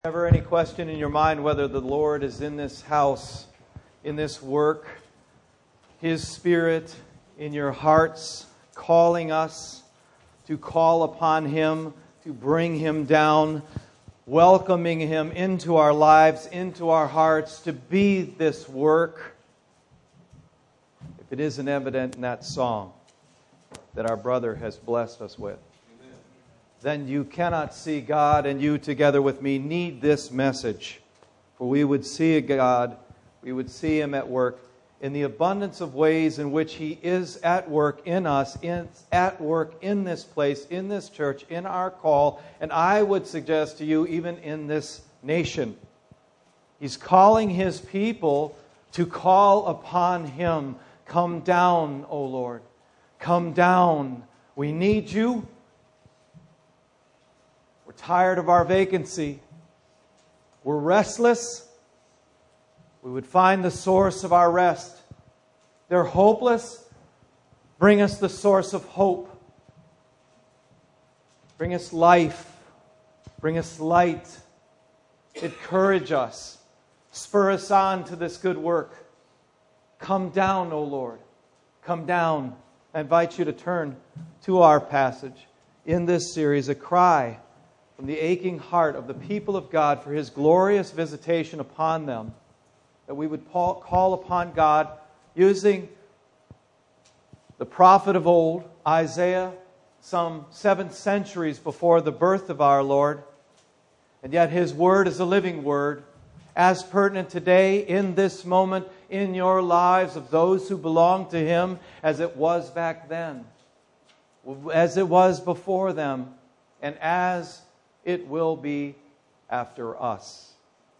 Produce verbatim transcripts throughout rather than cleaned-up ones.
Ever any question in your mind whether the Lord is in this house, in this work, His Spirit in your hearts, calling us to call upon Him, to bring Him down, welcoming Him into our lives, into our hearts, to be this work? If it isn't evident in that song that our brother has blessed us with, then you cannot see God, and you together with me need this message. For we would see a God, we would see Him at work in the abundance of ways in which He is at work in us, in, at work in this place, in this church, in our call, and I would suggest to you even in this nation. He's calling His people to call upon Him. Come down, O Lord. Come down. We need you. We're tired of our vacancy. We're restless. We would find the source of our rest. They're hopeless. Bring us the source of hope. Bring us life. Bring us light. Encourage us. Spur us on to this good work. Come down, O Lord. Come down. I invite you to turn to our passage in this series, a cry from the aching heart of the people of God for His glorious visitation upon them, that we would call upon God using the prophet of old, Isaiah, some seven centuries before the birth of our Lord. And yet His word is a living word, as pertinent today, in this moment, in your lives of those who belong to Him, as it was back then, as it was before them, and as it will be after us.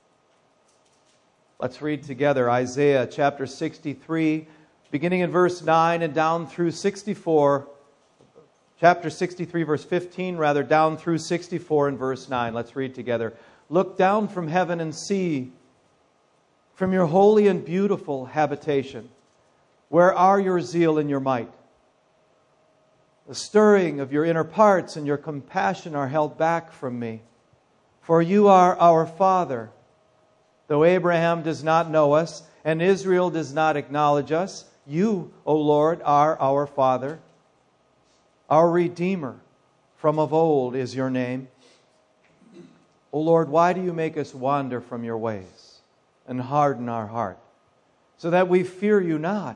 Let's read together Isaiah chapter sixty-three, beginning in verse nine and down through sixty-four. Chapter sixty-three, verse fifteen, rather, down through sixty-four and verse nine. Let's read together. Look down from heaven and see, from your holy and beautiful habitation, where are your zeal and your might? The stirring of your inner parts and your compassion are held back from me. For you are our Father. Though Abraham does not know us, and Israel does not acknowledge us, you, O Lord, are our Father. Our Redeemer from of old is your name. O Lord, why do you make us wander from your ways and harden our heart, so that we fear you not?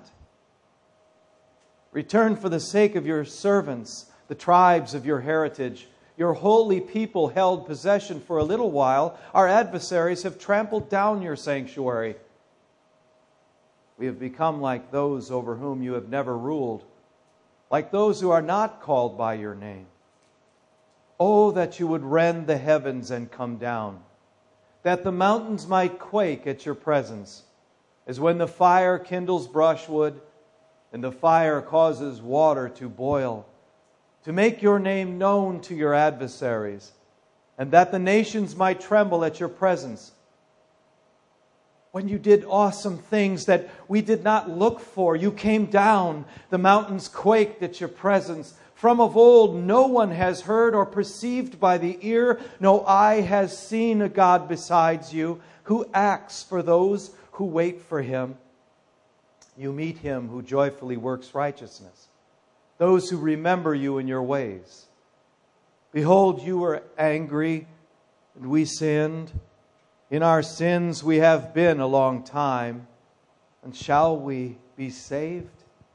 Return for the sake of your servants, the tribes of your heritage. Your holy people held possession for a little while. Our adversaries have trampled down your sanctuary. We have become like those over whom you have never ruled, like those who are not called by your name. Oh, that you would rend the heavens and come down, that the mountains might quake at your presence, as when the fire kindles brushwood, and the fire causes water to boil, to make your name known to your adversaries, and that the nations might tremble at your presence. When you did awesome things that we did not look for, you came down, the mountains quaked at your presence. From of old no one has heard or perceived by the ear, no eye has seen a God besides you, who acts for those who wait for Him. You meet him who joyfully works righteousness, those who remember you in your ways. Behold, you were angry, and we sinned. In our sins we have been a long time, and shall we be saved?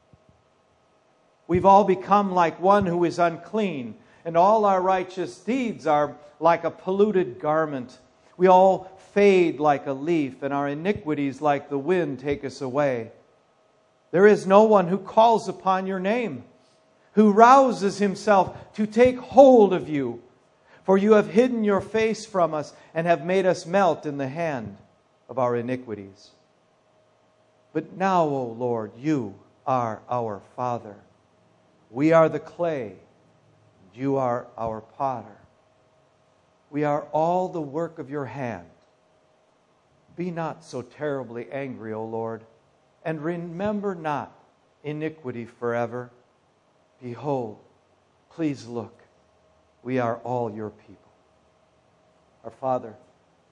We've all become like one who is unclean, and all our righteous deeds are like a polluted garment. We all fade like a leaf, and our iniquities like the wind take us away. There is no one who calls upon your name, who rouses himself to take hold of you. For you have hidden your face from us and have made us melt in the hand of our iniquities. But now, O Lord, you are our Father. We are the clay, and you are our potter. We are all the work of your hand. Be not so terribly angry, O Lord, and remember not iniquity forever. Behold, please look, we are all your people. Our Father,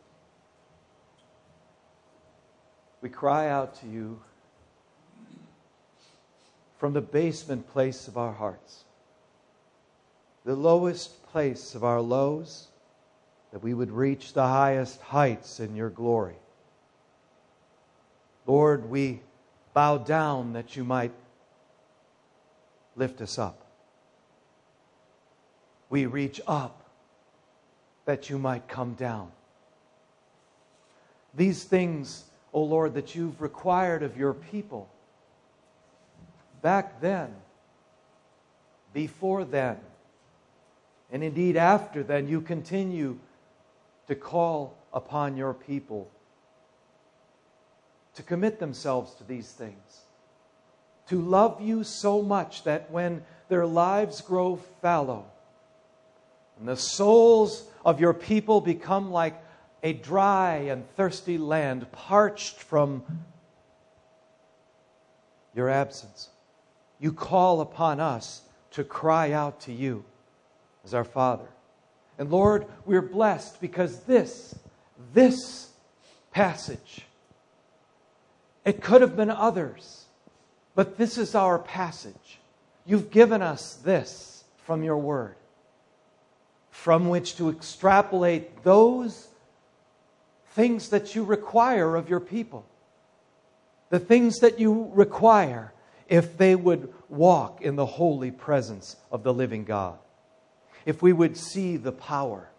we cry out to you from the basement place of our hearts, the lowest place of our lows, that we would reach the highest heights in your glory. Lord, we bow down that you might lift us up. We reach up that you might come down. These things, O Lord, that you've required of your people back then, before then, and indeed after then, you continue to call upon your people to commit themselves to these things, to love you so much that when their lives grow fallow and the souls of your people become like a dry and thirsty land, parched from your absence, you call upon us to cry out to you as our Father. And Lord, we're blessed because this, this passage, it could have been others, but this is our passage. You've given us this from your word, from which to extrapolate those things that you require of your people. The things that you require if they would walk in the holy presence of the living God. If we would see the power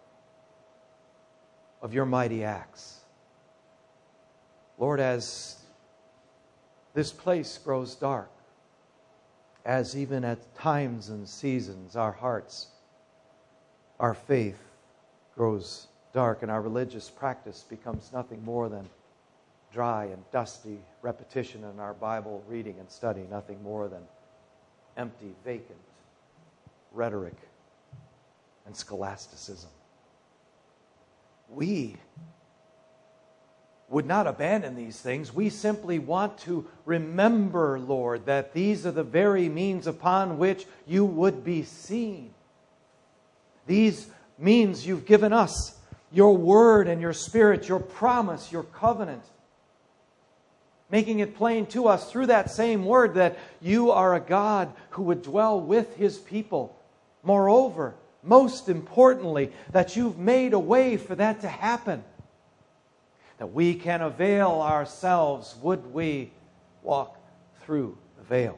of your mighty acts. Lord, as this place grows dark, as even at times and seasons our hearts, our faith grows dark and our religious practice becomes nothing more than dry and dusty repetition in our Bible reading and study, nothing more than empty, vacant rhetoric and scholasticism. We would not abandon these things. We simply want to remember, Lord, that these are the very means upon which you would be seen. These means you've given us, your word and your spirit, your promise, your covenant, making it plain to us through that same word that you are a God who would dwell with his people. Moreover, most importantly, that you've made a way for that to happen. That we can avail ourselves, would we walk through the veil.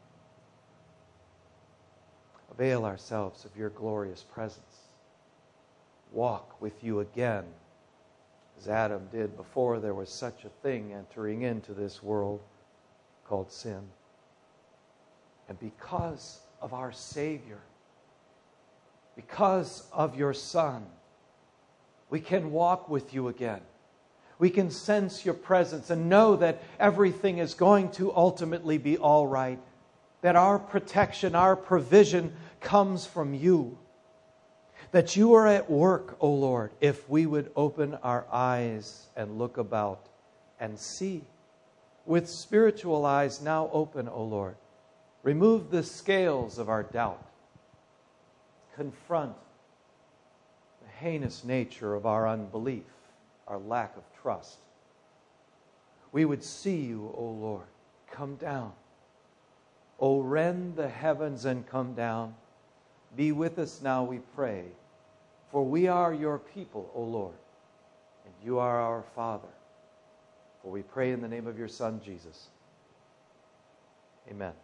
Avail ourselves of your glorious presence. Walk with you again, as Adam did before there was such a thing entering into this world called sin. And because of our Savior, because of your Son, we can walk with you again. We can sense your presence and know that everything is going to ultimately be all right. That our protection, our provision comes from you. That you are at work, O Lord, if we would open our eyes and look about and see. With spiritual eyes now open, O Lord. Remove the scales of our doubt. Confront the heinous nature of our unbelief, our lack of trust. We would see you, O Lord, come down. O rend the heavens and come down. Be with us now, we pray. For we are your people, O Lord, and you are our Father. For we pray in the name of your Son, Jesus. Amen.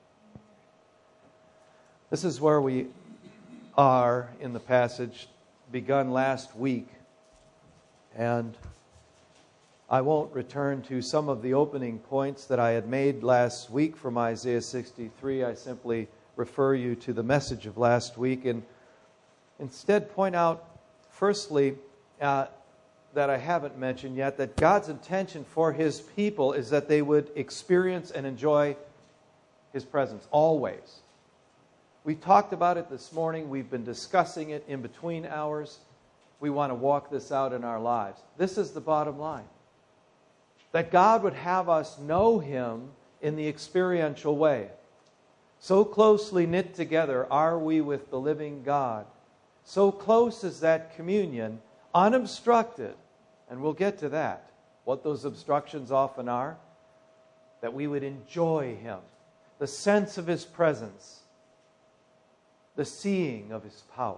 This is where we are in the passage begun last week. And I won't return to some of the opening points that I had made last week from Isaiah sixty-three. I simply refer you to the message of last week and instead point out, firstly, uh, that I haven't mentioned yet, that God's intention for his people is that they would experience and enjoy his presence always. We talked about it this morning. We've been discussing it in between hours. We want to walk this out in our lives. This is the bottom line. That God would have us know him in the experiential way. So closely knit together are we with the living God. So close is that communion, unobstructed. And we'll get to that. What those obstructions often are. that we would enjoy Him, the sense of His presence, the seeing of His power.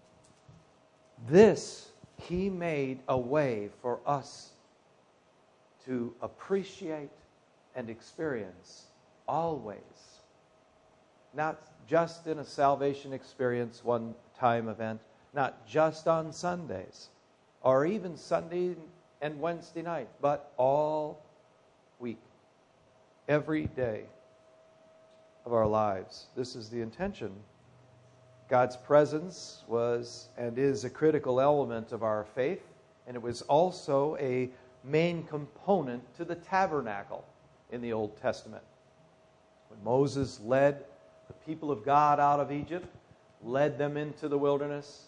This He made a way for us to appreciate and experience always. Not just in a salvation experience, one-time event, not just on Sundays, or even Sunday and Wednesday night, but all week, every day of our lives. This is the intention. God's presence was and is a critical element of our faith, and it was also a main component to the tabernacle in the Old Testament. When Moses led the people of God out of Egypt, led them into the wilderness,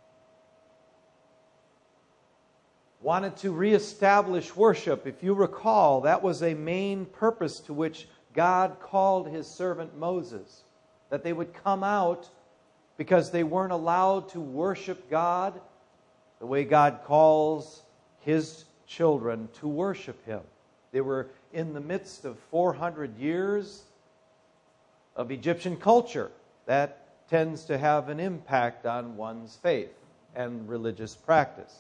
wanted to reestablish worship. If you recall, that was a main purpose to which God called His servant Moses, that they would come out because they weren't allowed to worship God the way God calls His children to worship Him. They were in the midst of four hundred years of Egyptian culture. That tends to have an impact on one's faith and religious practice.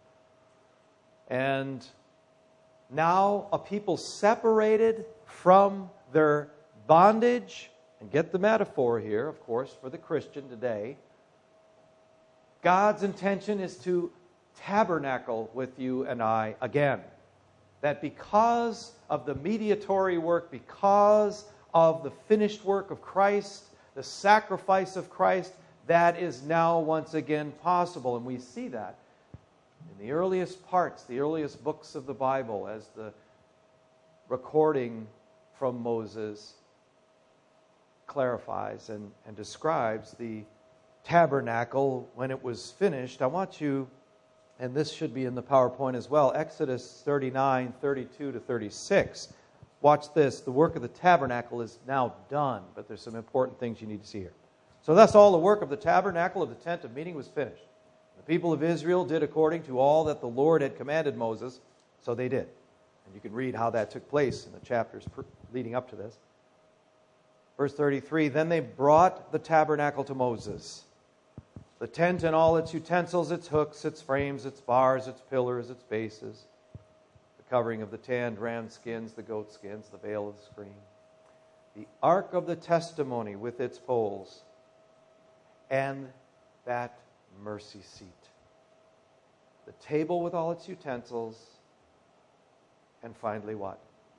And now a people separated from their bondage, and get the metaphor here, of course, for the Christian today. God's intention is to tabernacle with you and I again. That because of the mediatory work, because of the finished work of Christ, the sacrifice of Christ, that is now once again possible. And we see that in the earliest parts, the earliest books of the Bible, as the recording from Moses clarifies and, and describes the tabernacle when it was finished. I want you, and this should be in the PowerPoint as well, Exodus thirty-nine, thirty-two to thirty-six. Watch this. The work of the tabernacle is now done, but there's some important things you need to see here. So thus all the work of the tabernacle of the tent of meeting was finished. The people of Israel did according to all that the Lord had commanded Moses, so they did. And you can read how that took place in the chapters leading up to this. Verse thirty-three, then they brought the tabernacle to Moses, the tent and all its utensils, its hooks, its frames, its bars, its pillars, its bases, the covering of the tanned ram skins, the goat skins, the veil of the screen, the ark of the testimony with its poles, and that mercy seat, the table with all its utensils, and finally what?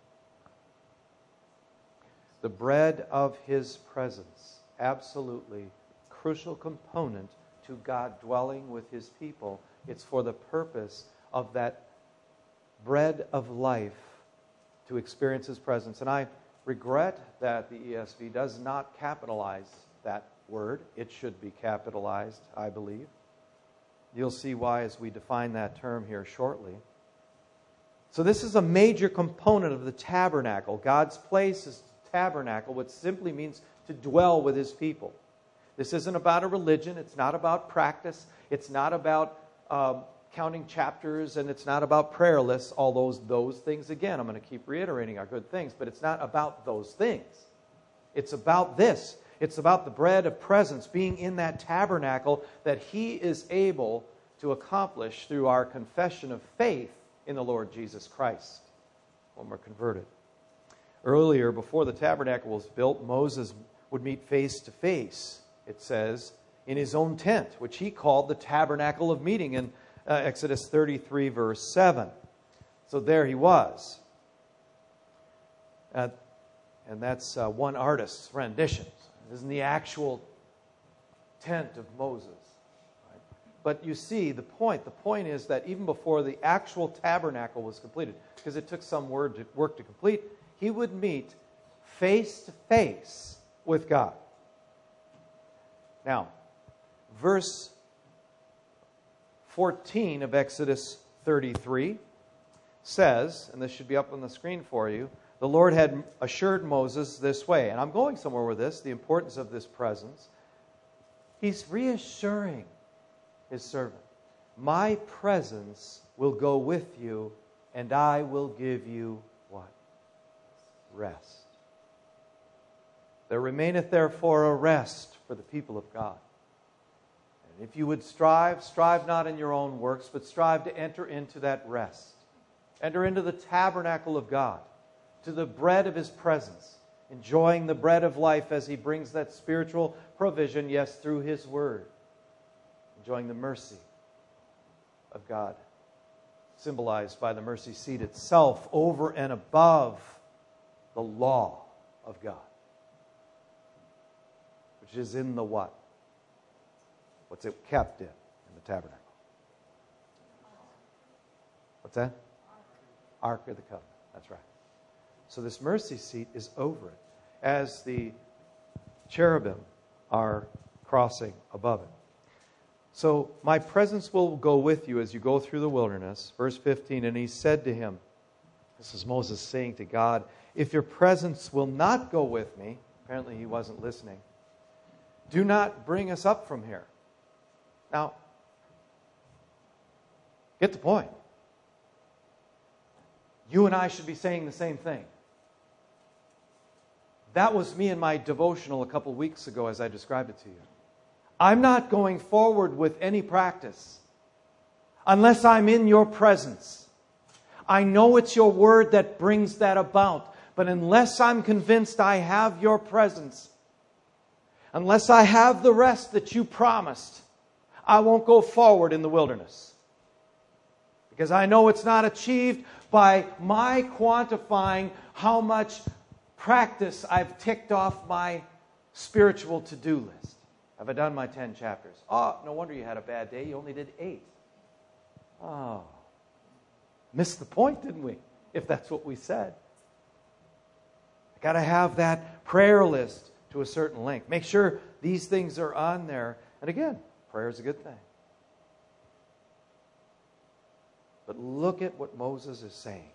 The bread of His presence, absolutely crucial component to God dwelling with His people. It's for the purpose of that bread of life to experience His presence. And I regret that the E S V does not capitalize that word. It should be capitalized, I believe. You'll see why as we define that term here shortly. So this is a major component of the tabernacle. God's place is tabernacle, which simply means to dwell with His people. This isn't about a religion. It's not about practice. It's not about um, counting chapters, and it's not about prayer lists. All those, those things, again, I'm going to keep reiterating are good things, but it's not about those things. It's about this. It's about the bread of presence being in that tabernacle that He is able to accomplish through our confession of faith in the Lord Jesus Christ when we're converted. Earlier, before the tabernacle was built, Moses would meet face to face, it says, in his own tent, which he called the tabernacle of meeting in uh, Exodus thirty-three, verse seven. So there he was. Uh, and that's uh, one artist's rendition. This isn't the actual tent of Moses. Right? But you see the point. The point is that even before the actual tabernacle was completed, because it took some work to, work to complete, he would meet face to face with God. Now, verse fourteen of Exodus thirty-three says, and this should be up on the screen for you, the Lord had assured Moses this way, and I'm going somewhere with this, the importance of this presence. He's reassuring His servant, my presence will go with you, and I will give you what? rest. There remaineth therefore a rest for the people of God. And if you would strive, strive not in your own works, but strive to enter into that rest. Enter into the tabernacle of God, to the bread of His presence, enjoying the bread of life as He brings that spiritual provision, yes, through His Word. Enjoying the mercy of God, symbolized by the mercy seat itself, over and above the law of God, which is in the what? What's it kept in, in the tabernacle? What's that? Ark of the Covenant. That's right. So this mercy seat is over it, as the cherubim are crossing above it. So my presence will go with you as you go through the wilderness. Verse fifteen, and he said to him, this is Moses saying to God, if your presence will not go with me, apparently he wasn't listening, do not bring us up from here. Now, get the point. You and I should be saying the same thing. That was me in my devotional a couple weeks ago as I described it to you. I'm not going forward with any practice unless I'm in your presence. I know it's your word that brings that about, but unless I'm convinced I have your presence, unless I have the rest that you promised, I won't go forward in the wilderness. Because I know it's not achieved by my quantifying how much practice I've ticked off my spiritual to-do list. Have I done my ten chapters? Oh, no wonder you had a bad day. You only did eight. Oh. Missed the point, didn't we? If that's what we said. I got to have that prayer list to a certain length. Make sure these things are on there. And again, prayer is a good thing. But look at what Moses is saying.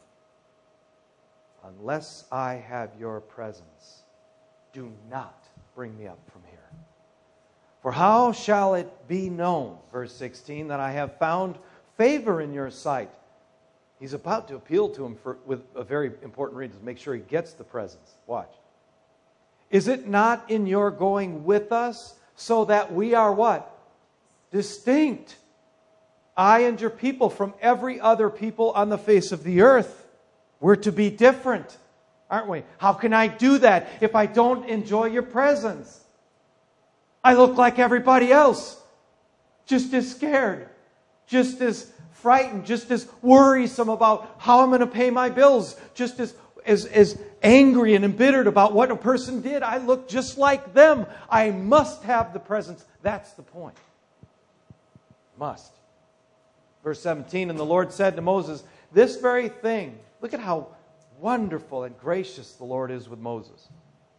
Unless I have your presence, do not bring me up from here. For how shall it be known, verse sixteen, that I have found favor in your sight? He's about to appeal to him for, with a very important reason, to make sure he gets the presence. Watch. Is it not in your going with us, so that we are what? Distinct. I and your people from every other people on the face of the earth. We're to be different, aren't we? How can I do that if I don't enjoy your presence? I look like everybody else. Just as scared. Just as frightened. Just as worrisome about how I'm going to pay my bills. Just as, as, as angry and embittered about what a person did. I look just like them. I must have the presence. That's the point. Must. Verse seventeen, and the Lord said to Moses, this very thing, look at how wonderful and gracious the Lord is with Moses.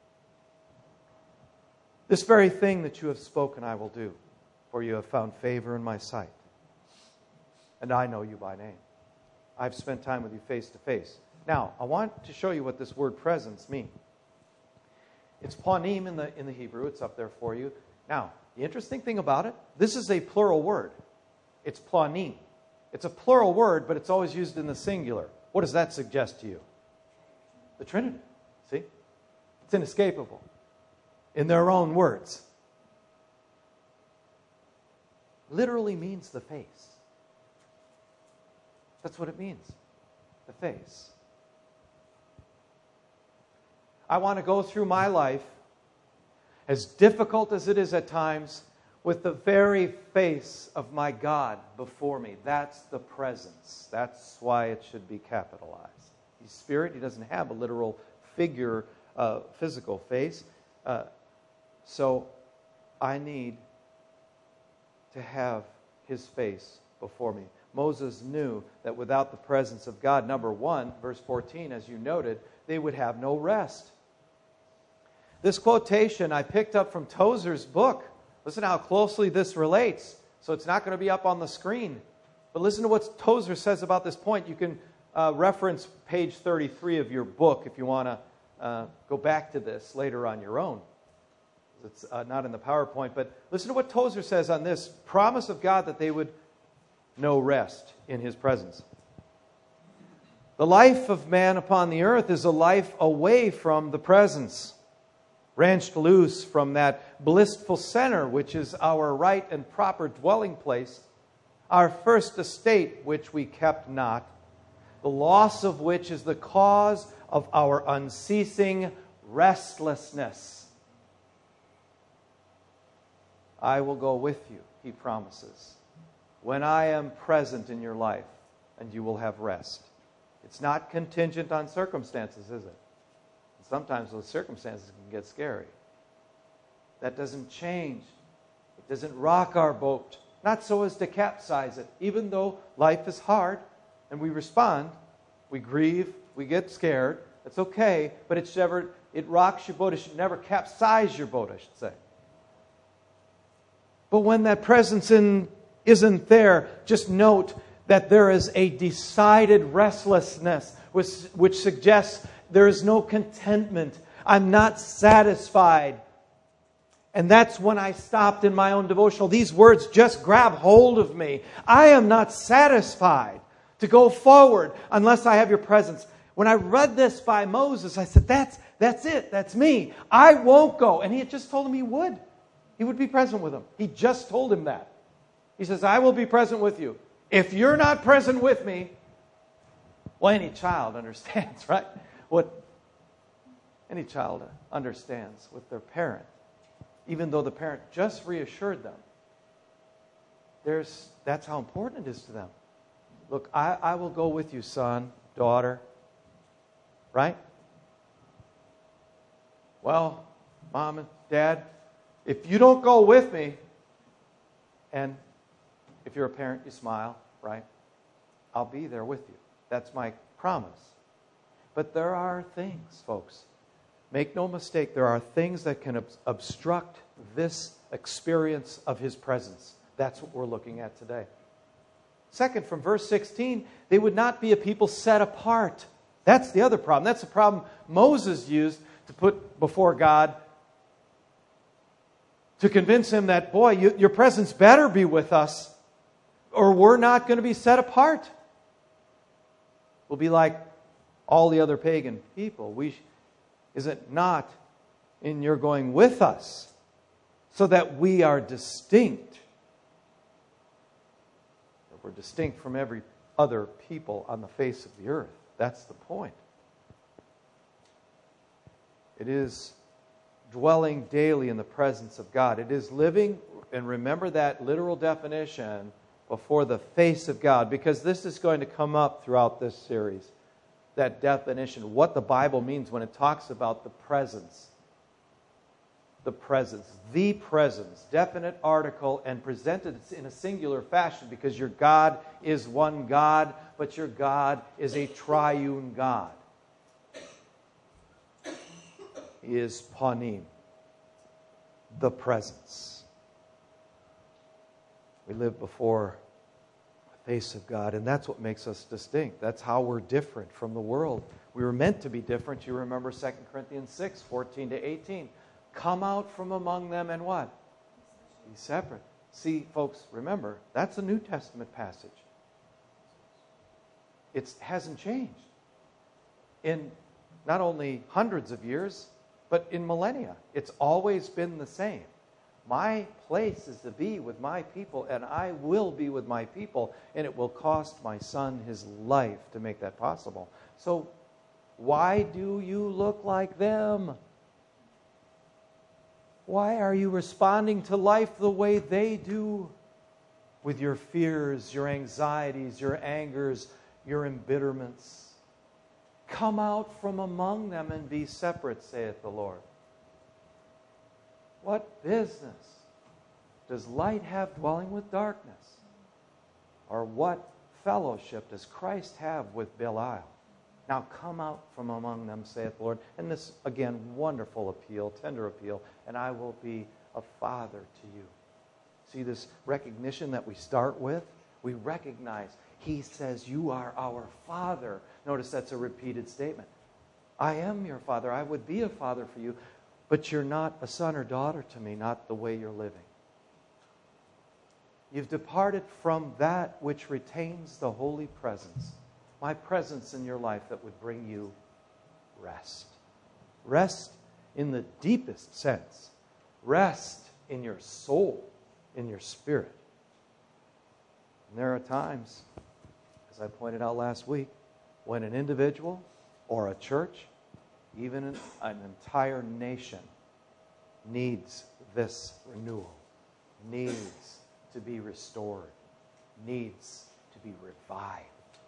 This very thing that you have spoken I will do, for you have found favor in my sight. And I know you by name. I've spent time with you face to face. Now, I want to show you what this word presence means. It's panim in the, in the Hebrew. It's up there for you. Now, the interesting thing about it, this is a plural word. It's planim. It's a plural word, but it's always used in the singular. What does that suggest to you? The Trinity. See? It's inescapable. In their own words. Literally means the face. That's what it means. The face. I want to go through my life, as difficult as it is at times, with the very face of my God before me. That's the presence. That's why it should be capitalized. He's spirit. He doesn't have a literal figure, uh, physical face. Uh, so I need to have His face before me. Moses knew that without the presence of God, number one, verse fourteen, as you noted, they would have no rest. This quotation I picked up from Tozer's book. Listen how closely this relates. So it's not going to be up on the screen. But listen to what Tozer says about this point. You can uh, reference page thirty-three of your book if you want to uh, go back to this later on your own. It's uh, not in the PowerPoint. But listen to what Tozer says on this promise of God that they would know rest in His presence. The life of man upon the earth is a life away from the presence, wrenched loose from that blissful center, which is our right and proper dwelling place, our first estate, which we kept not, the loss of which is the cause of our unceasing restlessness. I will go with you, he promises, when I am present in your life, and you will have rest. It's not contingent on circumstances, is it? Sometimes those circumstances can get scary. That doesn't change. It doesn't rock our boat. Not so as to capsize it. Even though life is hard and we respond, we grieve, we get scared. It's okay, but it should never, it rocks your boat. It should never capsize your boat, I should say. But when that presence in, isn't there, just note that there is a decided restlessness, which, which suggests there is no contentment. I'm not satisfied. And that's when I stopped in my own devotional. These words just grab hold of me. I am not satisfied to go forward unless I have your presence. When I read this by Moses, I said, that's, that's it. That's me. I won't go. And he had just told him he would. He would be present with him. He just told him that. He says, I will be present with you. If you're not present with me, well, any child understands, right? What any child understands with their parent, even though the parent just reassured them. There's, that's how important it is to them. Look, I, I will go with you, son, daughter. Right? Well, mom and dad, if you don't go with me, and if you're a parent, you smile, right? I'll be there with you. That's my promise. But there are things, folks. Make no mistake, there are things that can ob- obstruct this experience of His presence. That's what we're looking at today. Second, from verse sixteen, they would not be a people set apart. That's the other problem. That's the problem Moses used to put before God to convince him that, boy, you, your presence better be with us, or we're not going to be set apart. We'll be like all the other pagan people. We, is it not in your going with us so that we are distinct? That we're distinct from every other people on the face of the earth. That's the point. It is dwelling daily in the presence of God. It is living, and remember that literal definition, before the face of God, because this is going to come up throughout this series. That definition, what the Bible means when it talks about the presence. The presence, the presence, definite article, and presented in a singular fashion, because your God is one God, but your God is a triune God. He is Panim, the presence. We live before the face of God, and that's what makes us distinct. That's how we're different from the world. We were meant to be different. You remember Second Corinthians six, fourteen to eighteen. Come out from among them and what? Be separate. See, folks, remember, that's a New Testament passage. It hasn't changed in not only hundreds of years, but in millennia. It's always been the same. My place is to be with my people, and I will be with my people, and it will cost my son his life to make that possible. So why do you look like them? Why are you responding to life the way they do? With your fears, your anxieties, your angers, your embitterments. Come out from among them and be separate, saith the Lord. What business does light have dwelling with darkness? Or what fellowship does Christ have with Belial? Now come out from among them, saith the Lord. And this, again, wonderful appeal, tender appeal, and I will be a father to you. See this recognition that we start with? We recognize He says, you are our Father. Notice that's a repeated statement. I am your Father. I would be a father for you, but you're not a son or daughter to me, not the way you're living. You've departed from that which retains the holy presence. my presence in your life that would bring you rest. Rest in the deepest sense. Rest in your soul, in your spirit. And there are times, as I pointed out last week, when an individual or a church, even an, an entire nation, needs this renewal, needs to be restored, needs to be revived.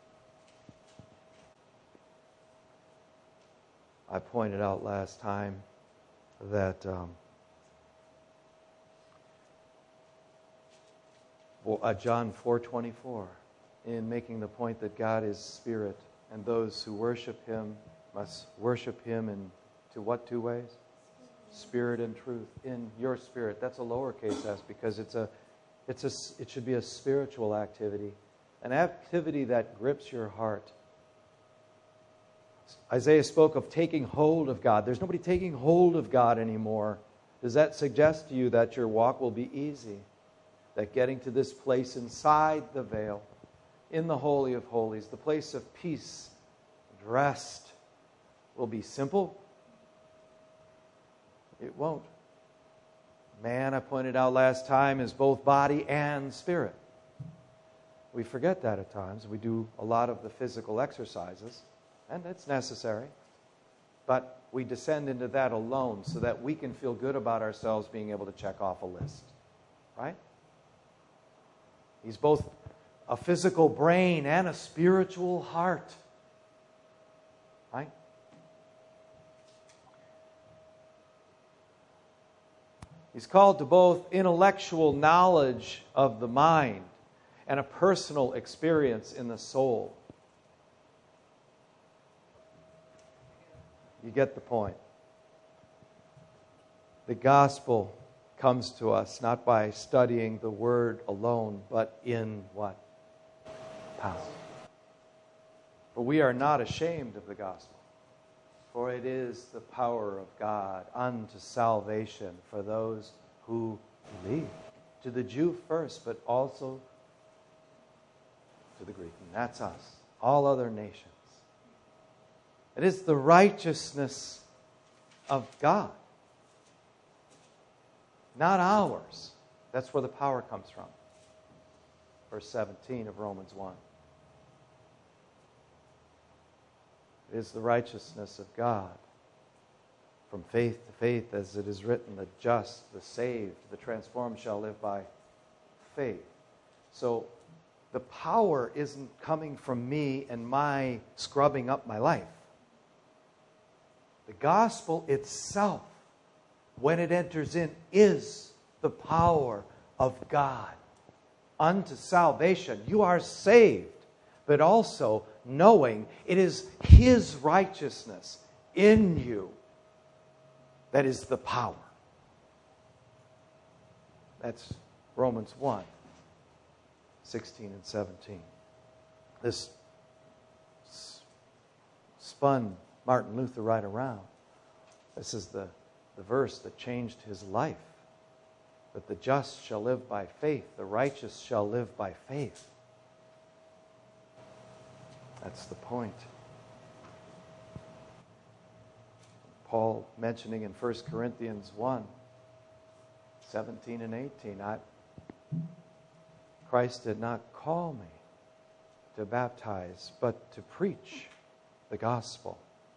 I pointed out last time that um, well, uh, John four twenty-four, in making the point that God is spirit, and those who worship Him must worship Him in to what two ways? Spirit and truth. In your spirit. That's a lowercase s because it's a, it's a, it should be a spiritual activity, an activity that grips your heart. Isaiah spoke of taking hold of God. There's nobody taking hold of God anymore. Does that suggest to you that your walk will be easy? That getting to this place inside the veil, in the Holy of Holies, the place of peace and rest, will be simple? It won't. Man, I pointed out last time, is both body and spirit. We forget that at times. We do a lot of the physical exercises, and it's necessary. But we descend into that alone so that we can feel good about ourselves being able to check off a list. Right? He's both a physical brain and a spiritual heart. Right? He's called to both intellectual knowledge of the mind and a personal experience in the soul. You get the point. The gospel comes to us not by studying the word alone, but in what? Power. For we are not ashamed of the gospel, for it is the power of God unto salvation for those who believe. To the Jew first, but also to the Greek. And that's us. All other nations. It is the righteousness of God, not ours. That's where the power comes from. Verse seventeen of Romans one. It is the righteousness of God. From faith to faith, as it is written, the just, the saved, the transformed shall live by faith. So the power isn't coming from me and my scrubbing up my life. The gospel itself, when it enters in, is the power of God unto salvation. You are saved, but also knowing it is His righteousness in you that is the power. That's Romans one, sixteen and seventeen. This spun Martin Luther right around. This is the, the verse that changed his life. That the just shall live by faith, the righteous shall live by faith. That's the point. Paul mentioning in First Corinthians one, seventeen and eighteen, I, Christ did not call me to baptize, but to preach the gospel.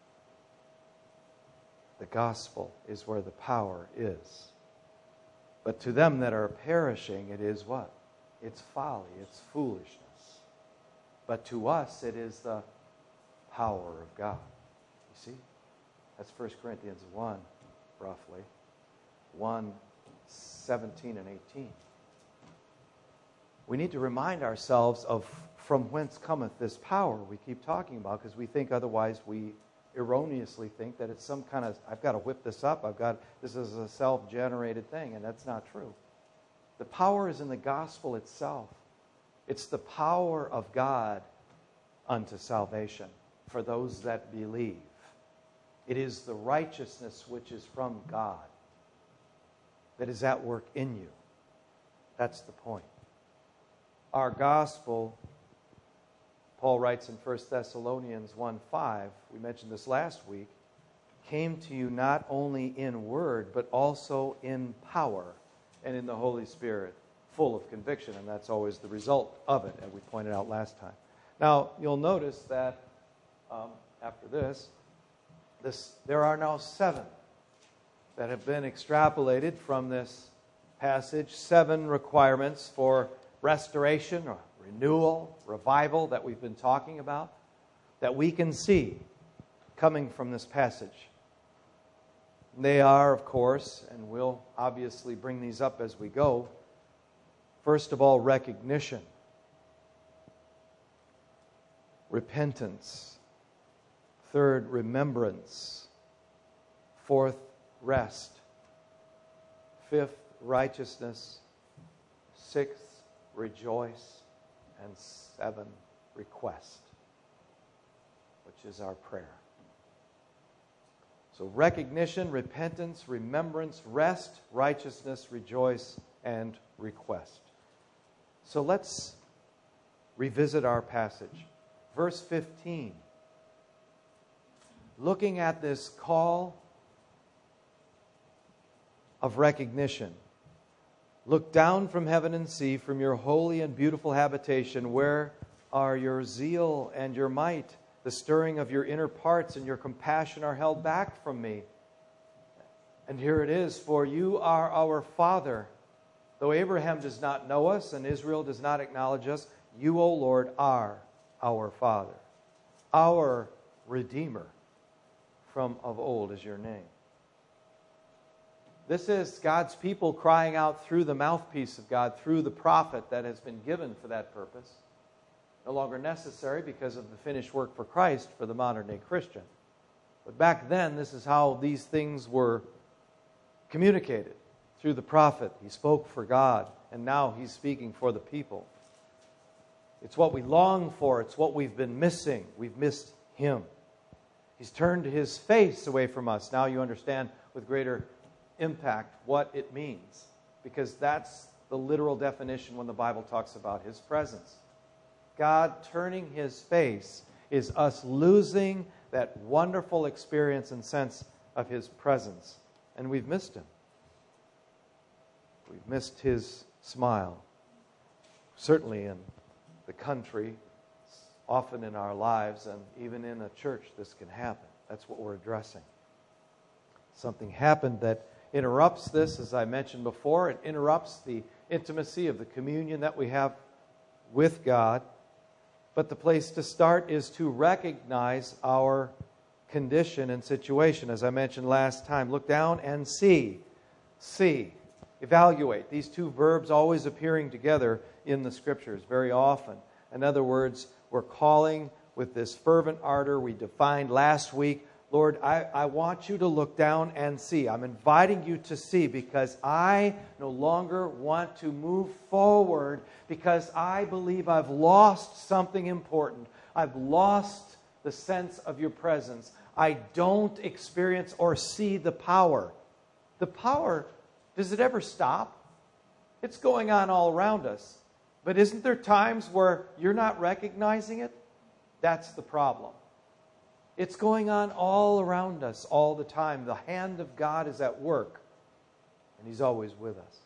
The gospel is where the power is. But to them that are perishing, it is what? It's folly, it's foolishness. But to us, it is the power of God. You see? That's First Corinthians one, roughly. one, seventeen and eighteen. We need to remind ourselves of from whence cometh this power we keep talking about, because we think otherwise we erroneously think that it's some kind of, I've got to whip this up, I've got, this is a self-generated thing, and that's not true. The power is in the gospel itself. It's the power of God unto salvation for those that believe. It is the righteousness which is from God that is at work in you. That's the point. Our gospel, Paul writes in First Thessalonians one five, we mentioned this last week, came to you not only in word, but also in power and in the Holy Spirit, full of conviction. And that's always the result of it, as we pointed out last time. Now, you'll notice that um, after this, this, there are now seven that have been extrapolated from this passage, seven requirements for restoration or renewal, revival that we've been talking about, that we can see coming from this passage. They are, of course, and we'll obviously bring these up as we go, first of all, recognition, repentance, third, remembrance, fourth, rest, fifth, righteousness, sixth, rejoice, and seven, request, which is our prayer. So recognition, repentance, remembrance, rest, righteousness, rejoice, and request. So let's revisit our passage. Verse fifteen. Looking at this call of recognition. Look down from heaven and see, from your holy and beautiful habitation, where are your zeal and your might? The stirring of your inner parts and your compassion are held back from me. And here it is, for you are our Father. Though Abraham does not know us and Israel does not acknowledge us, you, O Lord, are our Father. Our Redeemer from of old is your name. This is God's people crying out through the mouthpiece of God, through the prophet that has been given for that purpose. No longer necessary because of the finished work for Christ for the modern day Christian. But back then, this is how these things were communicated through the prophet. He spoke for God, and now he's speaking for the people. It's what we long for. It's what we've been missing. We've missed him. He's turned his face away from us. Now you understand with greater impact what it means, because that's the literal definition when the Bible talks about his presence. God turning his face is us losing that wonderful experience and sense of his presence. And we've missed him. We've missed his smile. Certainly in the country, often in our lives, and even in a church, this can happen. That's what we're addressing. Something happened that interrupts this, as I mentioned before. It interrupts the intimacy of the communion that we have with God. But the place to start is to recognize our condition and situation. As I mentioned last time, look down and see. See. Evaluate. These two verbs always appearing together in the Scriptures very often. In other words, we're calling with this fervent ardor we defined last week. Lord, I, I want you to look down and see. I'm inviting you to see because I no longer want to move forward because I believe I've lost something important. I've lost the sense of your presence. I don't experience or see the power. The power, does it ever stop? It's going on all around us. But isn't there times where you're not recognizing it? That's the problem. It's going on all around us all the time. The hand of God is at work, and he's always with us.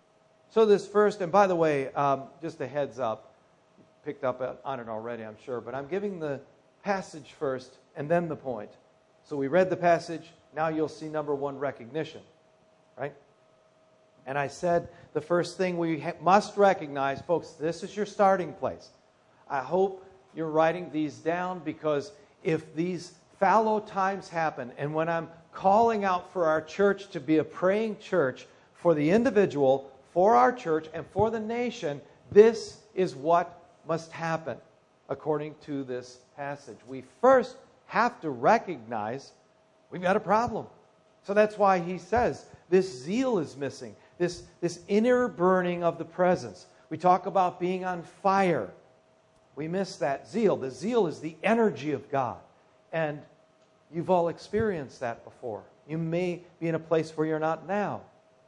So this first, and by the way, um, just a heads up, picked up on it already, I'm sure, but I'm giving the passage first and then the point. So we read the passage, now you'll see number one, recognition, right? And I said the first thing we ha- must recognize, folks, this is your starting place. I hope you're writing these down because if these fallow times happen, and when I'm calling out for our church to be a praying church for the individual, for our church, and for the nation, this is what must happen according to this passage. We first have to recognize we've got a problem. So that's why he says this zeal is missing, this, this inner burning of the presence. We talk about being on fire. We miss that zeal. The zeal is the energy of God. And you've all experienced that before. You may be in a place where you're not now.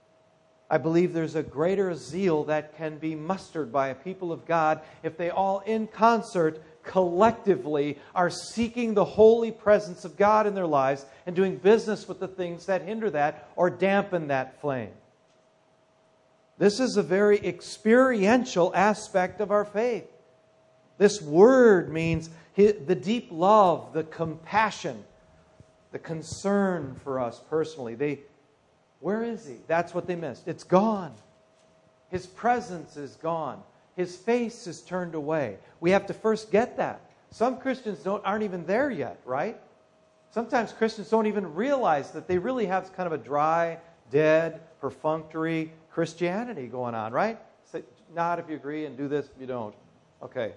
I believe there's a greater zeal that can be mustered by a people of God if they all in concert collectively are seeking the holy presence of God in their lives and doing business with the things that hinder that or dampen that flame. This is a very experiential aspect of our faith. This word means the deep love, the compassion, the concern for us personally. They, where is He? That's what they missed. It's gone. His presence is gone. His face is turned away. We have to first get that. Some Christians don't aren't even there yet, right? Sometimes Christians don't even realize that they really have kind of a dry, dead, perfunctory Christianity going on, right? Say, nod if you agree and do this if you don't. Okay.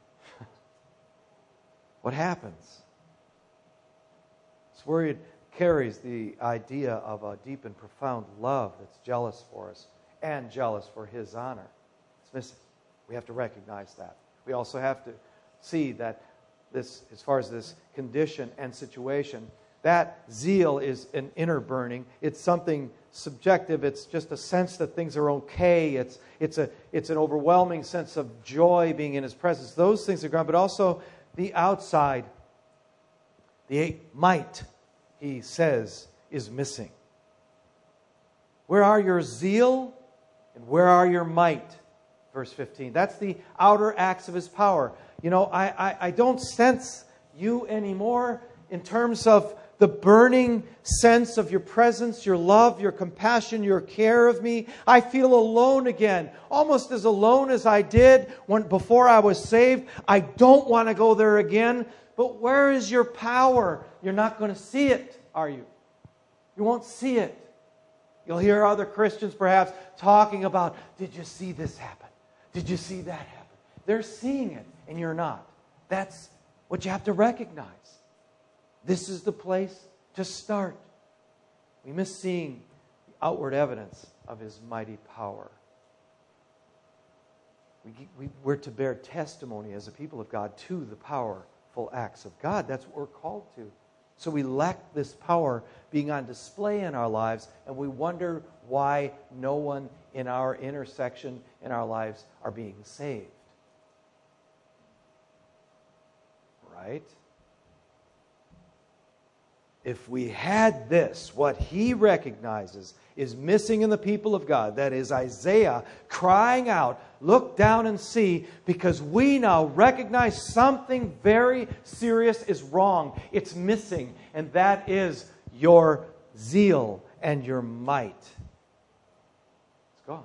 What happens? This word carries the idea of a deep and profound love that's jealous for us and jealous for His honor. It's missing. We have to recognize that. We also have to see that this, as far as this condition and situation, that zeal is an inner burning. It's something subjective. It's just a sense that things are okay. It's, it's, a, it's an overwhelming sense of joy being in His presence. Those things are gone, but also the outside, the might, he says, is missing. Where are your zeal and where are your might? Verse fifteen. That's the outer acts of His power. You know, I, I, I don't sense you anymore in terms of the burning sense of your presence, your love, your compassion, your care of me. I feel alone again, almost as alone as I did when before I was saved. I don't want to go there again. But where is your power? You're not going to see it, are you? You won't see it. You'll hear other Christians perhaps talking about, did you see this happen? Did you see that happen? They're seeing it, and you're not. That's what you have to recognize. This is the place to start. We miss seeing the outward evidence of His mighty power. We, we, we're to bear testimony as a people of God to the powerful acts of God. That's what we're called to. So we lack this power being on display in our lives, and we wonder why no one in our intersection in our lives are being saved. Right? If we had this, what he recognizes is missing in the people of God, that is Isaiah crying out, look down and see, because we now recognize something very serious is wrong. It's missing, and that is your zeal and your might. It's gone.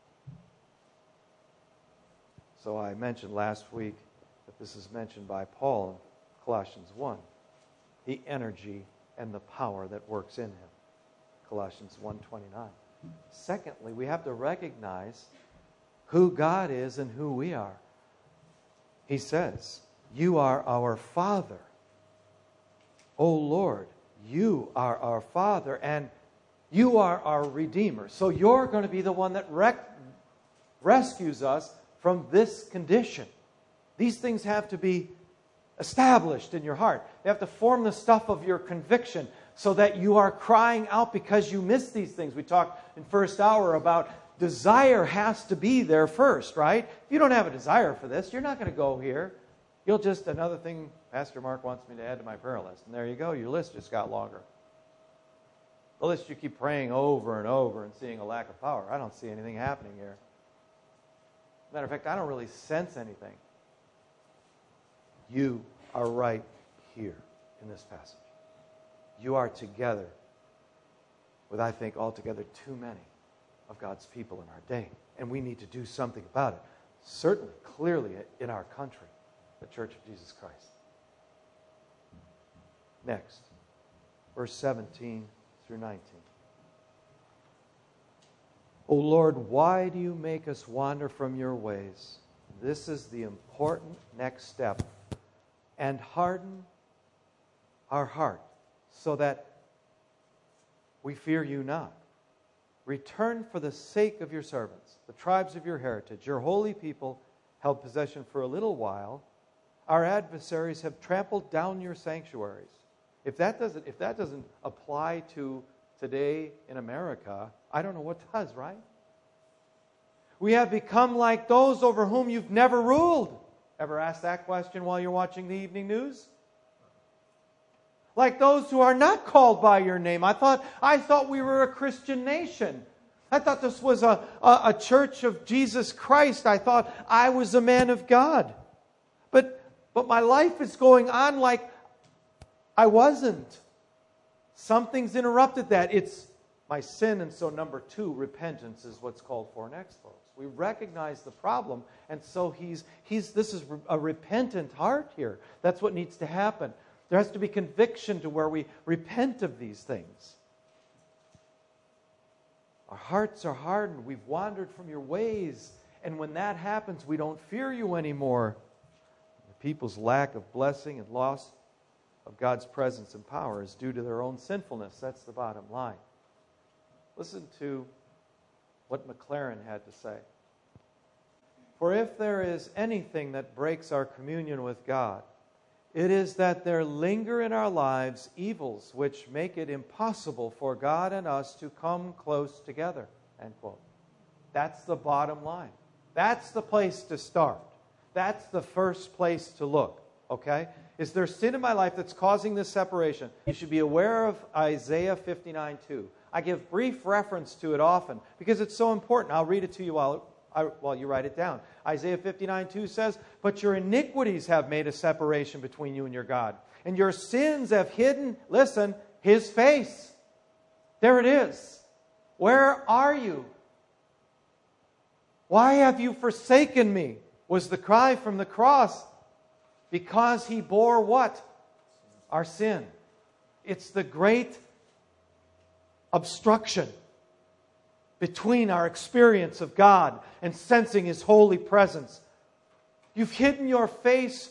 So I mentioned last week that this is mentioned by Paul in Colossians one, the energy and the power that works in him. Colossians one twenty-nine. Secondly, we have to recognize who God is and who we are. He says, you are our Father. O Lord, you are our Father, and you are our Redeemer. So you're going to be the one that rec- rescues us from this condition. These things have to be established in your heart. They have to form the stuff of your conviction so that you are crying out because you miss these things. We talked in first hour about desire has to be there first, right? If you don't have a desire for this, you're not going to go here. You'll just, another thing Pastor Mark wants me to add to my prayer list. And there you go, your list just got longer. The list you keep praying over and over and seeing a lack of power. I don't see anything happening here. Matter of fact, I don't really sense anything. You are right here in this passage. You are together with, I think, altogether too many of God's people in our day. And we need to do something about it. Certainly, clearly, in our country, the Church of Jesus Christ. Next, verse seventeen through nineteen. O Lord, why do you make us wander from your ways? This is the important next step. And harden our heart so that we fear you not. Return for the sake of your servants, the tribes of your heritage, your holy people held possession for a little while. Our adversaries have trampled down your sanctuaries. If that doesn't, if that doesn't apply to today in America, I don't know what does, right? We have become like those over whom you've never ruled. Ever ask that question while you're watching the evening news? Like those who are not called by your name. I thought I thought we were a Christian nation. I thought this was a, a, a church of Jesus Christ. I thought I was a man of God. But but my life is going on like I wasn't. Something's interrupted that. It's my sin, and so number two, repentance is what's called for next, folks. We recognize the problem, and so he's he's this is a repentant heart here. That's what needs to happen. There has to be conviction to where we repent of these things. Our hearts are hardened. We've wandered from your ways, and when that happens, we don't fear you anymore. The people's lack of blessing and loss of God's presence and power is due to their own sinfulness. That's the bottom line. Listen to what McLaren had to say. For if there is anything that breaks our communion with God, it is that there linger in our lives evils which make it impossible for God and us to come close together. End quote. That's the bottom line. That's the place to start. That's the first place to look. Okay? Is there sin in my life that's causing this separation? You should be aware of Isaiah fifty-nine two. I give brief reference to it often because it's so important. I'll read it to you while, I, while you write it down. Isaiah fifty-nine two says, but your iniquities have made a separation between you and your God, and your sins have hidden, listen, His face. There it is. Where are you? Why have you forsaken me? Was the cry from the cross. Because He bore what? Our sin. It's the great obstruction between our experience of God and sensing His holy presence. You've hidden your face.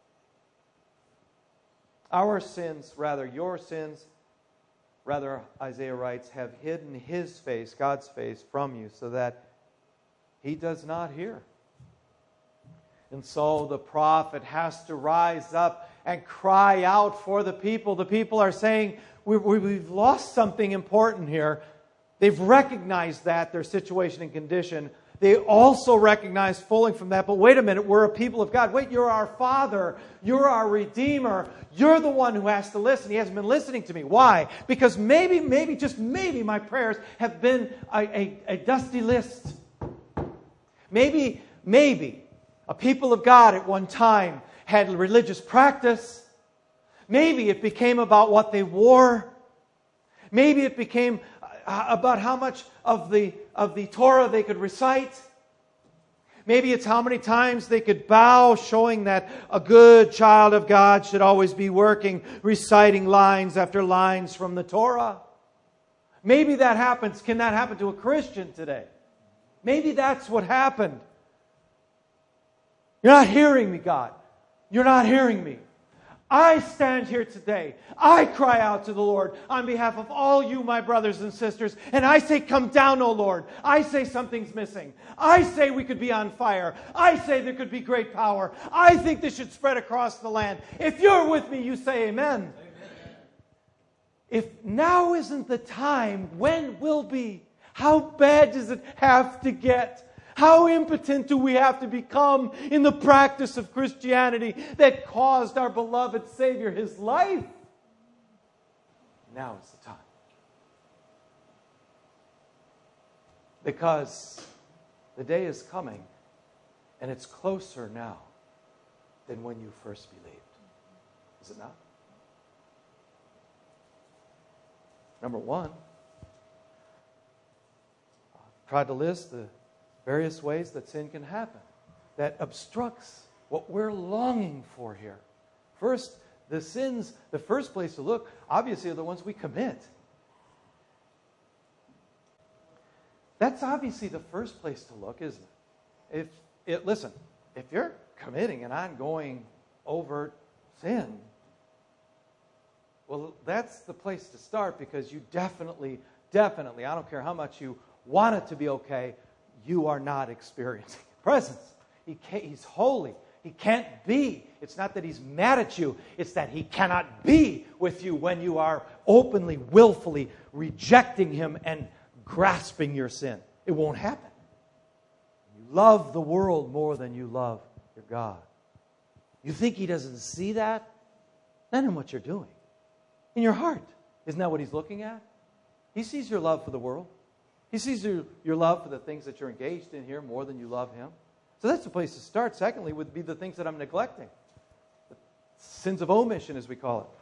Our sins, rather your sins, rather, Isaiah writes, have hidden His face, God's face, from you so that He does not hear. And so the prophet has to rise up and cry out for the people. The people are saying, we, we, we've lost something important here. They've recognized that, their situation and condition. They also recognize fully from that, but wait a minute, we're a people of God. Wait, you're our Father. You're our Redeemer. You're the one who has to listen. He hasn't been listening to me. Why? Because maybe, maybe, just maybe my prayers have been a, a, a dusty list. Maybe, maybe. A people of God at one time had religious practice. Maybe it became about what they wore. Maybe it became about how much of the, of the Torah they could recite. Maybe it's how many times they could bow, showing that a good child of God should always be working, reciting lines after lines from the Torah. Maybe that happens. Can that happen to a Christian today? Maybe that's what happened. You're not hearing me, God. You're not hearing me. I stand here today. I cry out to the Lord on behalf of all you, my brothers and sisters, and I say, come down, O Lord. I say something's missing. I say we could be on fire. I say there could be great power. I think this should spread across the land. If you're with me, you say amen. Amen. If now isn't the time, when will be? How bad does it have to get? How impotent do we have to become in the practice of Christianity that caused our beloved Savior His life? Now is the time. Because the day is coming, and it's closer now than when you first believed. Is it not? Number one, I tried to list the various ways that sin can happen, that obstructs what we're longing for here. First, the sins, the first place to look, obviously, are the ones we commit. That's obviously the first place to look, isn't it? If it, listen, if you're committing an ongoing overt sin, well, that's the place to start, because you definitely, definitely, I don't care how much you want it to be okay, you are not experiencing presence. He can't, he's holy. He can't be. It's not that He's mad at you. It's that He cannot be with you when you are openly, willfully rejecting Him and grasping your sin. It won't happen. You love the world more than you love your God. You think He doesn't see that? Not in what you're doing. In your heart. Isn't that what He's looking at? He sees your love for the world. He sees your, your love for the things that you're engaged in here more than you love Him. So that's the place to start. Secondly, would be the things that I'm neglecting. The sins of omission, as we call it.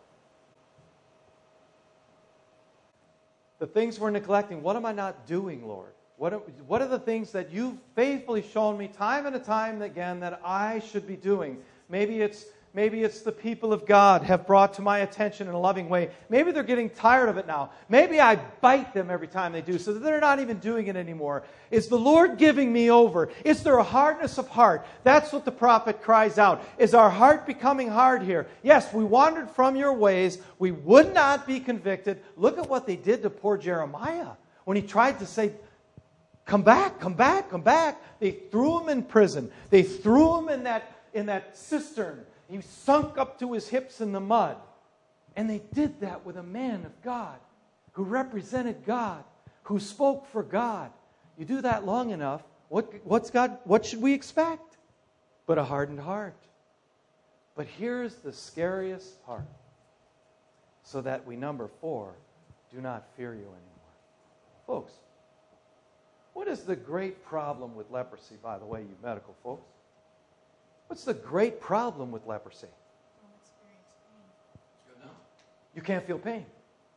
The things we're neglecting. What am I not doing, Lord? What are, what are the things that you've faithfully shown me time and time again that I should be doing? Maybe it's maybe it's the people of God have brought to my attention in a loving way. Maybe they're getting tired of it now. Maybe I bite them every time they do so that they're not even doing it anymore. Is the Lord giving me over? Is there a hardness of heart? That's what the prophet cries out. Is our heart becoming hard here? Yes, we wandered from your ways. We would not be convicted. Look at what they did to poor Jeremiah when he tried to say, come back, come back, come back. They threw him in prison. They threw him in that, in that cistern. He sunk up to his hips in the mud. And they did that with a man of God who represented God, who spoke for God. You do that long enough, what, what's God, what should we expect? But a hardened heart. But here's the scariest part. So that we, number four, do not fear you anymore. Folks, what is the great problem with leprosy, by the way, you medical folks? What's the great problem with leprosy? Don't experience pain. You can't feel pain.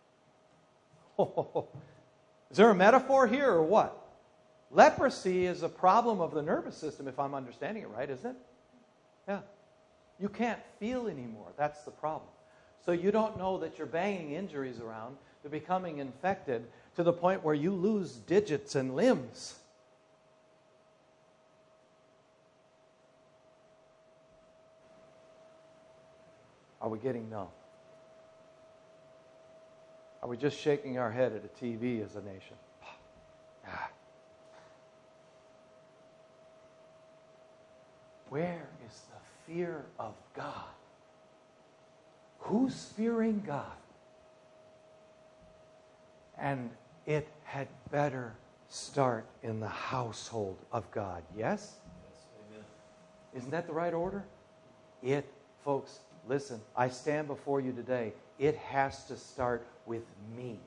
Oh, is there a metaphor here or what? Leprosy is a problem of the nervous system, if I'm understanding it right, isn't it? Yeah. You can't feel anymore. That's the problem. So you don't know that you're banging injuries around. They're becoming infected to the point where you lose digits and limbs. Are we getting numb? Are we just shaking our head at a T V as a nation? Where is the fear of God? Who's fearing God? And it had better start in the household of God. Yes? Yes, amen. Isn't that the right order? It, folks, listen, I stand before you today. It has to start with me.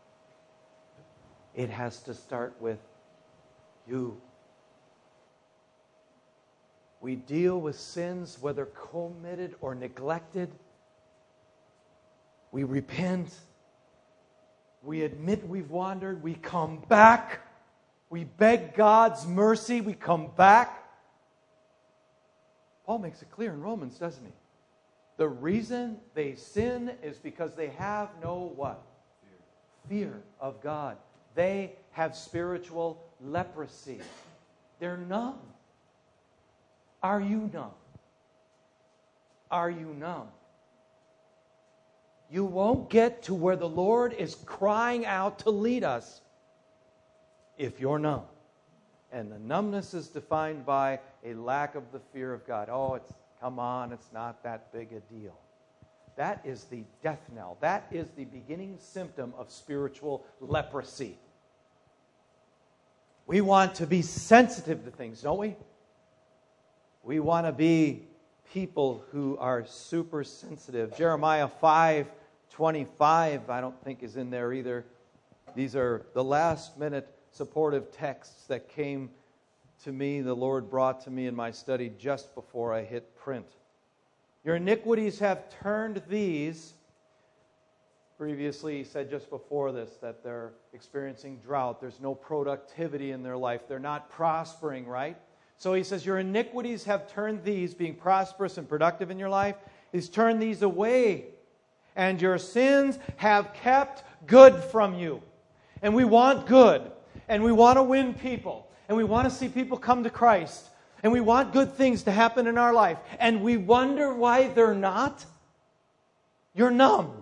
It has to start with you. We deal with sins, whether committed or neglected. We repent. We admit we've wandered. We come back. We beg God's mercy. We come back. Paul makes it clear in Romans, doesn't he? The reason they sin is because they have no what? Fear. Fear of God. They have spiritual leprosy. They're numb. Are you numb? Are you numb? You won't get to where the Lord is crying out to lead us if you're numb. And the numbness is defined by a lack of the fear of God. Oh, it's come on, it's not that big a deal. That is the death knell. That is the beginning symptom of spiritual leprosy. We want to be sensitive to things, don't we? We want to be people who are super sensitive. Jeremiah five twenty-five, I don't think is in there either. These are the last minute supportive texts that came to me, the Lord brought to me in my study just before I hit print. Your iniquities have turned these. Previously, he said just before this that they're experiencing drought. There's no productivity in their life. They're not prospering, right? So he says, your iniquities have turned these, being prosperous and productive in your life, he's turned these away. And your sins have kept good from you. And we want good. And we want to win people. And we want to see people come to Christ. And we want good things to happen in our life. And we wonder why they're not. You're numb.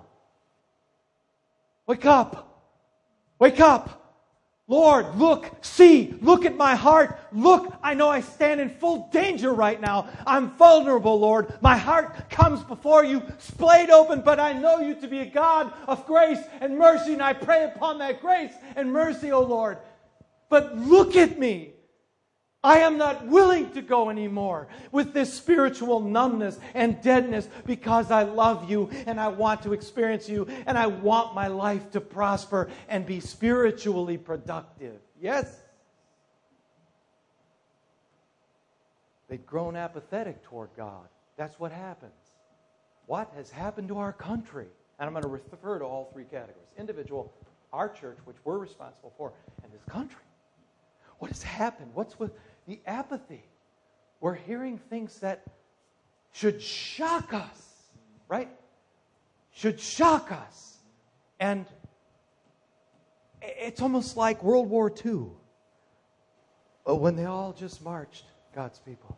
Wake up. Wake up. Lord, look, see, look at my heart. Look, I know I stand in full danger right now. I'm vulnerable, Lord. My heart comes before you, splayed open, but I know you to be a God of grace and mercy, and I pray upon that grace and mercy, O Lord. But look at me. I am not willing to go anymore with this spiritual numbness and deadness because I love you and I want to experience you and I want my life to prosper and be spiritually productive. Yes? They'd grown apathetic toward God. That's what happens. What has happened to our country? And I'm going to refer to all three categories. Individual, our church, which we're responsible for, and this country. What has happened? What's with the apathy? We're hearing things that should shock us, right? Should shock us. And it's almost like World War Two, when they all just marched, God's people,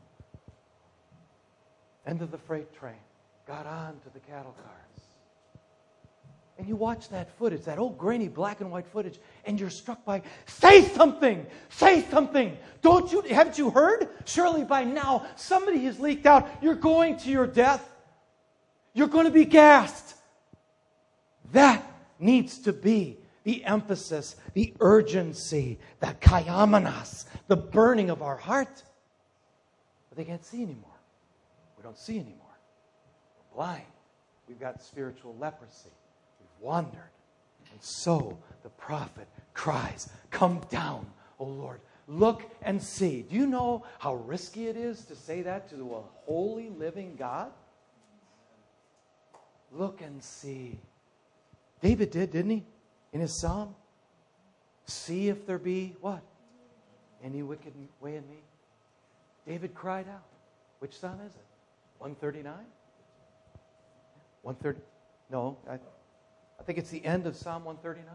into the freight train, got on to the cattle cars. And you watch that footage, that old grainy black and white footage, and you're struck by, say something, say something. Don't you, haven't you heard? Surely by now somebody has leaked out, you're going to your death. You're going to be gassed. That needs to be the emphasis, the urgency, the kaiamanas, the burning of our heart. But they can't see anymore. We don't see anymore. We're blind. We've got spiritual leprosy. Wandered. And so the prophet cries, come down, O Lord. Look and see. Do you know how risky it is to say that to a holy, living God? Look and see. David did, didn't he? In his psalm. See if there be, what? Any wicked way in me? David cried out. Which psalm is it? one thirty-nine? one thirty? No, I... I think it's the end of Psalm one thirty-nine.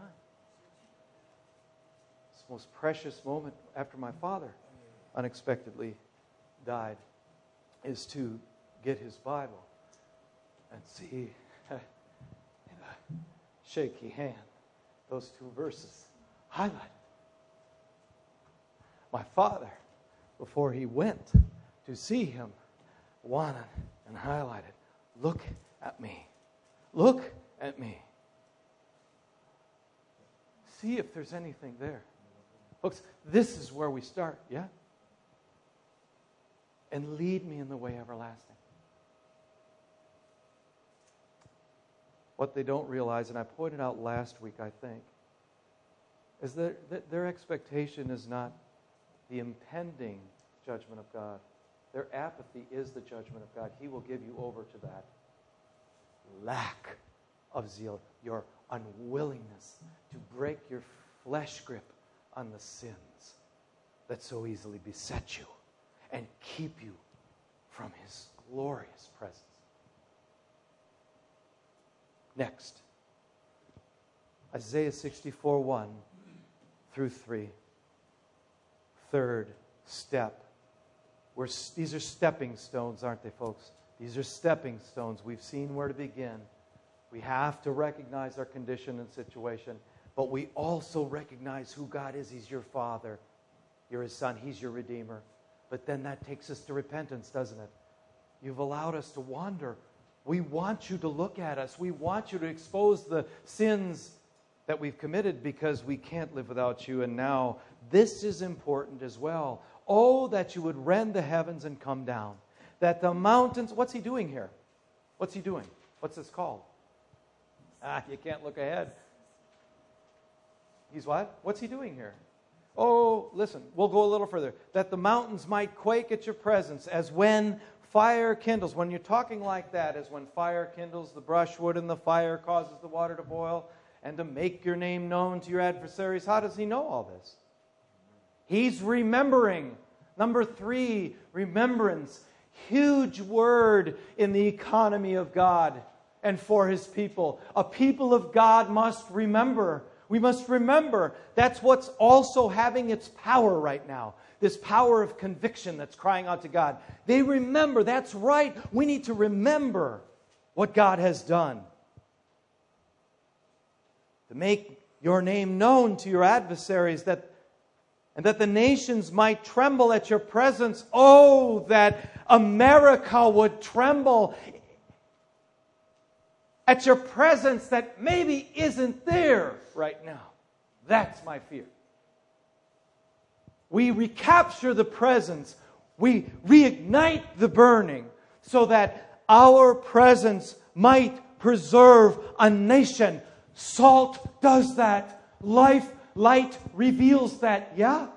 It's the most precious moment after my father unexpectedly died is to get his Bible and see in a shaky hand those two verses highlighted. My father, before he went to see him, wanted and highlighted, look at me. Look at me. See if there's anything there. Folks, this is where we start, yeah? And lead me in the way everlasting. What they don't realize, and I pointed out last week, I think, is that, that their expectation is not the impending judgment of God. Their apathy is the judgment of God. He will give you over to that lack of zeal, your unwillingness to break your flesh grip on the sins that so easily beset you and keep you from His glorious presence. Next, Isaiah sixty-four, one through three. Third step. We're, these are stepping stones, aren't they, folks? These are stepping stones. We've seen where to begin. We have to recognize our condition and situation, but we also recognize who God is. He's your Father. You're His Son. He's your Redeemer. But then that takes us to repentance, doesn't it? You've allowed us to wander. We want you to look at us. We want you to expose the sins that we've committed because we can't live without you. And now this is important as well. Oh, that you would rend the heavens and come down. That the mountains... What's He doing here? What's He doing? What's this called? Ah, you can't look ahead. He's what? What's He doing here? Oh, listen, we'll go a little further. That the mountains might quake at your presence, as when fire kindles. When you're talking like that, as when fire kindles the brushwood and the fire causes the water to boil, and to make your name known to your adversaries. How does He know all this? He's remembering. Number three, remembrance. Huge word in the economy of God and for His people. A people of God must remember. We must remember. That's what's also having its power right now. This power of conviction that's crying out to God. They remember. That's right. We need to remember what God has done. To make your name known to your adversaries, that and that the nations might tremble at your presence. Oh, that America would tremble at your presence that maybe isn't there right now. That's my fear. We recapture the presence. We reignite the burning so that our presence might preserve a nation. Salt does that. Life, light reveals that. Yeah.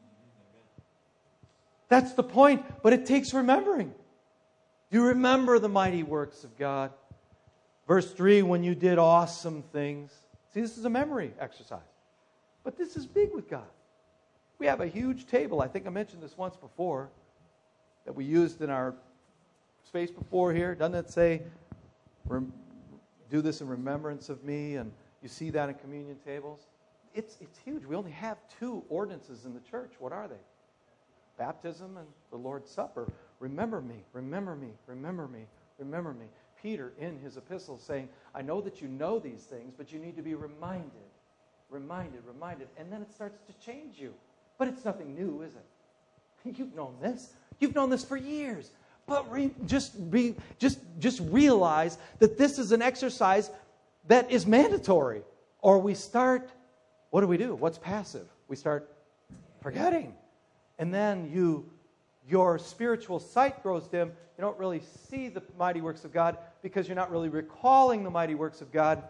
That's the point. But it takes remembering. You remember the mighty works of God. Verse three, when you did awesome things. See, this is a memory exercise. But this is big with God. We have a huge table. I think I mentioned this once before that we used in our space before here. Doesn't it say, do this in remembrance of me? And you see that in communion tables. It's, it's huge. We only have two ordinances in the church. What are they? Baptism and the Lord's Supper. Remember me, remember me, remember me, remember me. Peter, in his epistle, saying, I know that you know these things, but you need to be reminded, reminded, reminded. And then it starts to change you. But it's nothing new, is it? You've known this. You've known this for years. But re- just, be, just, just realize that this is an exercise that is mandatory. Or we start, what do we do? What's passive? We start forgetting. And then you, your spiritual sight grows dim. You don't really see the mighty works of God because you're not really recalling the mighty works of God.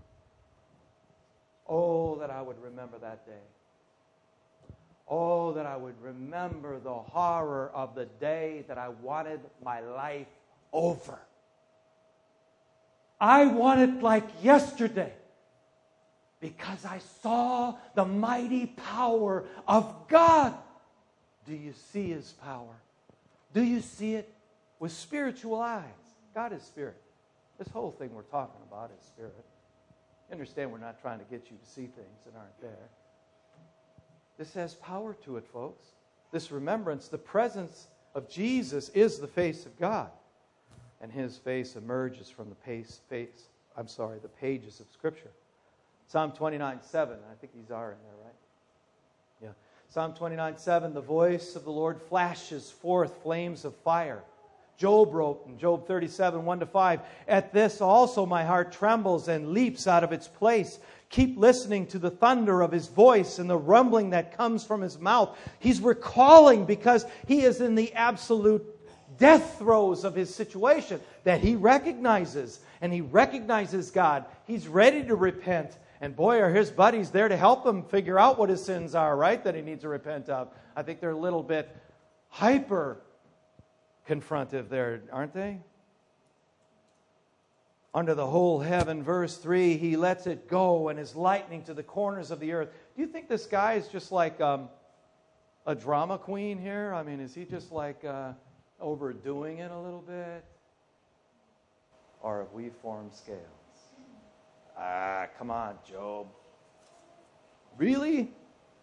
Oh, that I would remember that day. Oh, that I would remember the horror of the day that I wanted my life over. I want it like yesterday because I saw the mighty power of God. Do you see His power? Do you see it with spiritual eyes? God is spirit. This whole thing we're talking about is spirit. You understand we're not trying to get you to see things that aren't there. This has power to it, folks. This remembrance, the presence of Jesus is the face of God. And His face emerges from the face, face I'm sorry, the pages of Scripture. Psalm twenty-nine seven, I think these are in there, right? Yeah. Psalm twenty-nine seven, the voice of the Lord flashes forth flames of fire. Job wrote in Job thirty-seven, one to five, at this also my heart trembles and leaps out of its place. Keep listening to the thunder of His voice and the rumbling that comes from His mouth. He's recalling because he is in the absolute death throes of his situation that he recognizes. And he recognizes God. He's ready to repent. And boy, are his buddies there to help him figure out what his sins are, right, that he needs to repent of. I think they're a little bit hyper confrontive there, aren't they? Under the whole heaven, verse three, He lets it go and is lightning to the corners of the earth. Do you think this guy is just like um, a drama queen here? I mean, is he just like uh, overdoing it a little bit? Or have we formed scales? Ah, come on, Job. Really?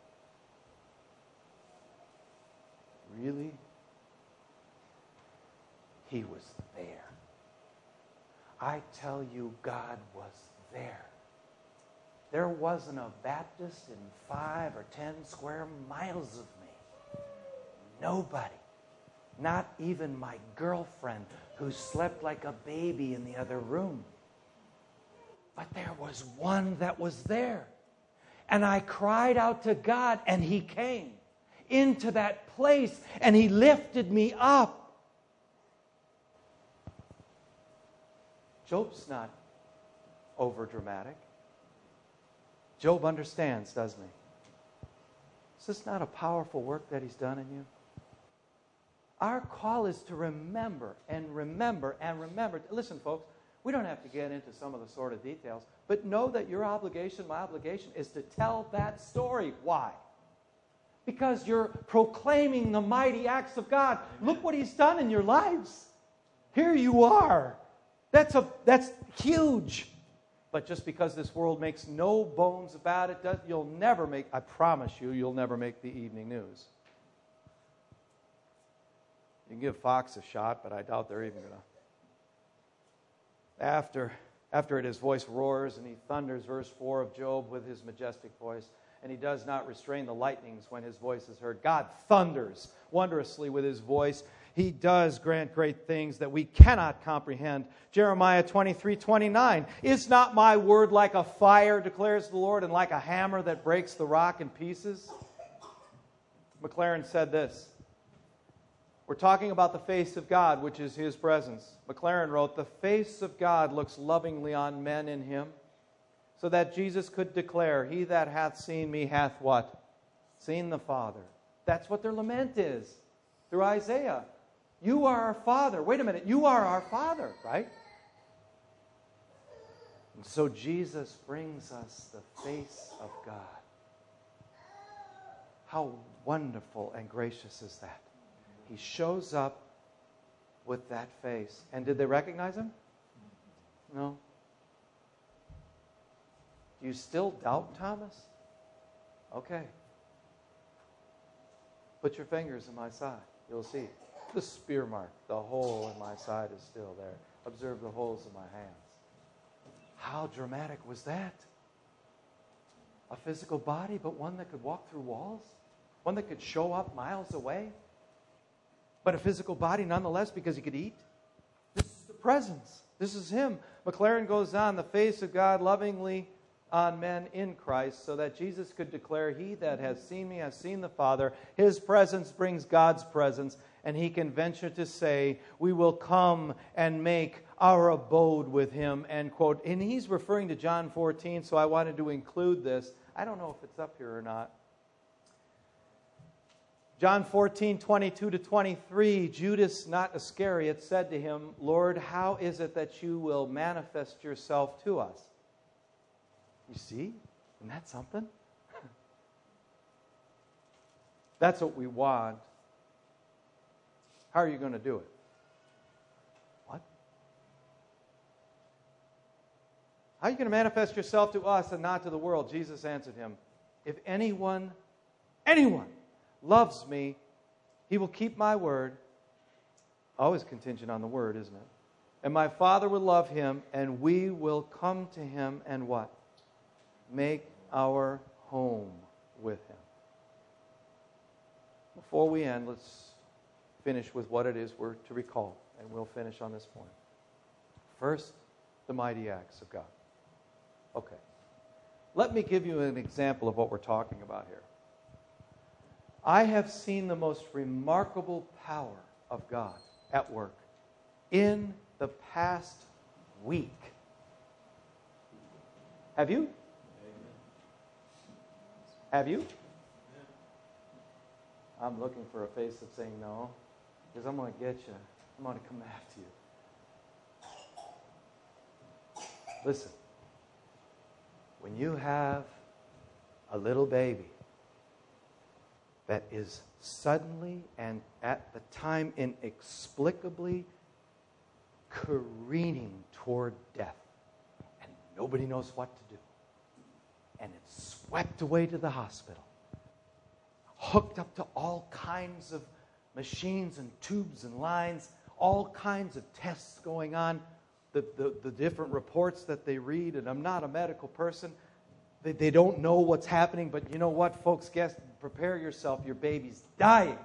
Really? He was there. I tell you, God was there. There wasn't a Baptist in five or ten square miles of me. Nobody. Not even my girlfriend who slept like a baby in the other room. But there was one that was there. And I cried out to God, and He came into that place, and He lifted me up. Job's not overdramatic. Job understands, doesn't he? Is this not a powerful work that He's done in you? Our call is to remember and remember and remember. Listen, folks, we don't have to get into some of the sort of details, but know that your obligation, my obligation, is to tell that story. Why? Because you're proclaiming the mighty acts of God. Look what He's done in your lives. Here you are. That's a that's huge. But just because this world makes no bones about it, does, you'll never make, I promise you, you'll never make the evening news. You can give Fox a shot, but I doubt they're even going to. After, after it, His voice roars and He thunders, verse four of Job, with His majestic voice. And He does not restrain the lightnings when His voice is heard. God thunders wondrously with His voice. He does grant great things that we cannot comprehend. Jeremiah twenty-three twenty-nine. Is not my word like a fire, declares the Lord, and like a hammer that breaks the rock in pieces? McLaren said this. We're talking about the face of God, which is His presence. McLaren wrote, the face of God looks lovingly on men in Him, so that Jesus could declare, he that hath seen me hath what? Seen the Father. That's what their lament is through Isaiah. You are our Father. Wait a minute. You are our Father, right? And so Jesus brings us the face of God. How wonderful and gracious is that? He shows up with that face. And did they recognize Him? No. Do you still doubt, Thomas? Okay. Put your fingers in my side. You'll see. The spear mark, the hole in my side is still there. Observe the holes in my hands. How dramatic was that? A physical body, but one that could walk through walls? One that could show up miles away? But a physical body nonetheless because he could eat? This is the presence. This is Him. McLaren goes on, the face of God lovingly on men in Christ, so that Jesus could declare, he that has seen me has seen the Father. His presence brings God's presence, and he can venture to say, we will come and make our abode with Him, end quote. And he's referring to John fourteen, so I wanted to include this. I don't know if it's up here or not. John fourteen, twenty-two to twenty-three, Judas, not Iscariot, said to Him, Lord, how is it that you will manifest yourself to us? You see? Isn't that something? That's what we want. How are you going to do it? What? How are you going to manifest yourself to us and not to the world? Jesus answered him, if anyone, anyone loves me, he will keep my word. Always contingent on the word, isn't it? And my Father will love him, and we will come to him and what? Make our home with him. Before we end, let's finish with what it is we're to recall, and we'll finish on this point. First, the mighty acts of God. Okay. Let me give you an example of what we're talking about here. I have seen the most remarkable power of God at work in the past week. Have you? Have you? I'm looking for a face that's saying no, because I'm going to get you. I'm going to come after you. Listen, when you have a little baby that is suddenly and at the time inexplicably careening toward death, and nobody knows what to do, and it's swept away to the hospital, hooked up to all kinds of machines and tubes and lines, all kinds of tests going on, the, the, the different reports that they read, and I'm not a medical person. They, they don't know what's happening, but you know what, folks? Guess, prepare yourself, your baby's dying.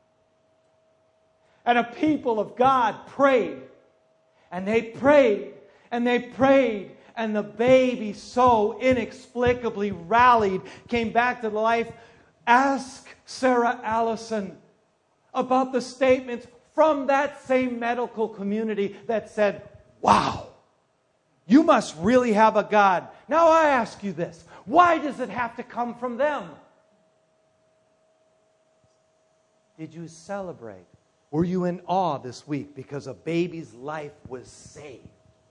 And a people of God prayed, and they prayed, and they prayed, and the baby so inexplicably rallied, came back to life. Ask Sarah Allison about the statements from that same medical community that said, wow, you must really have a God. Now I ask you this, why does it have to come from them? Did you celebrate? Were you in awe this week because a baby's life was saved?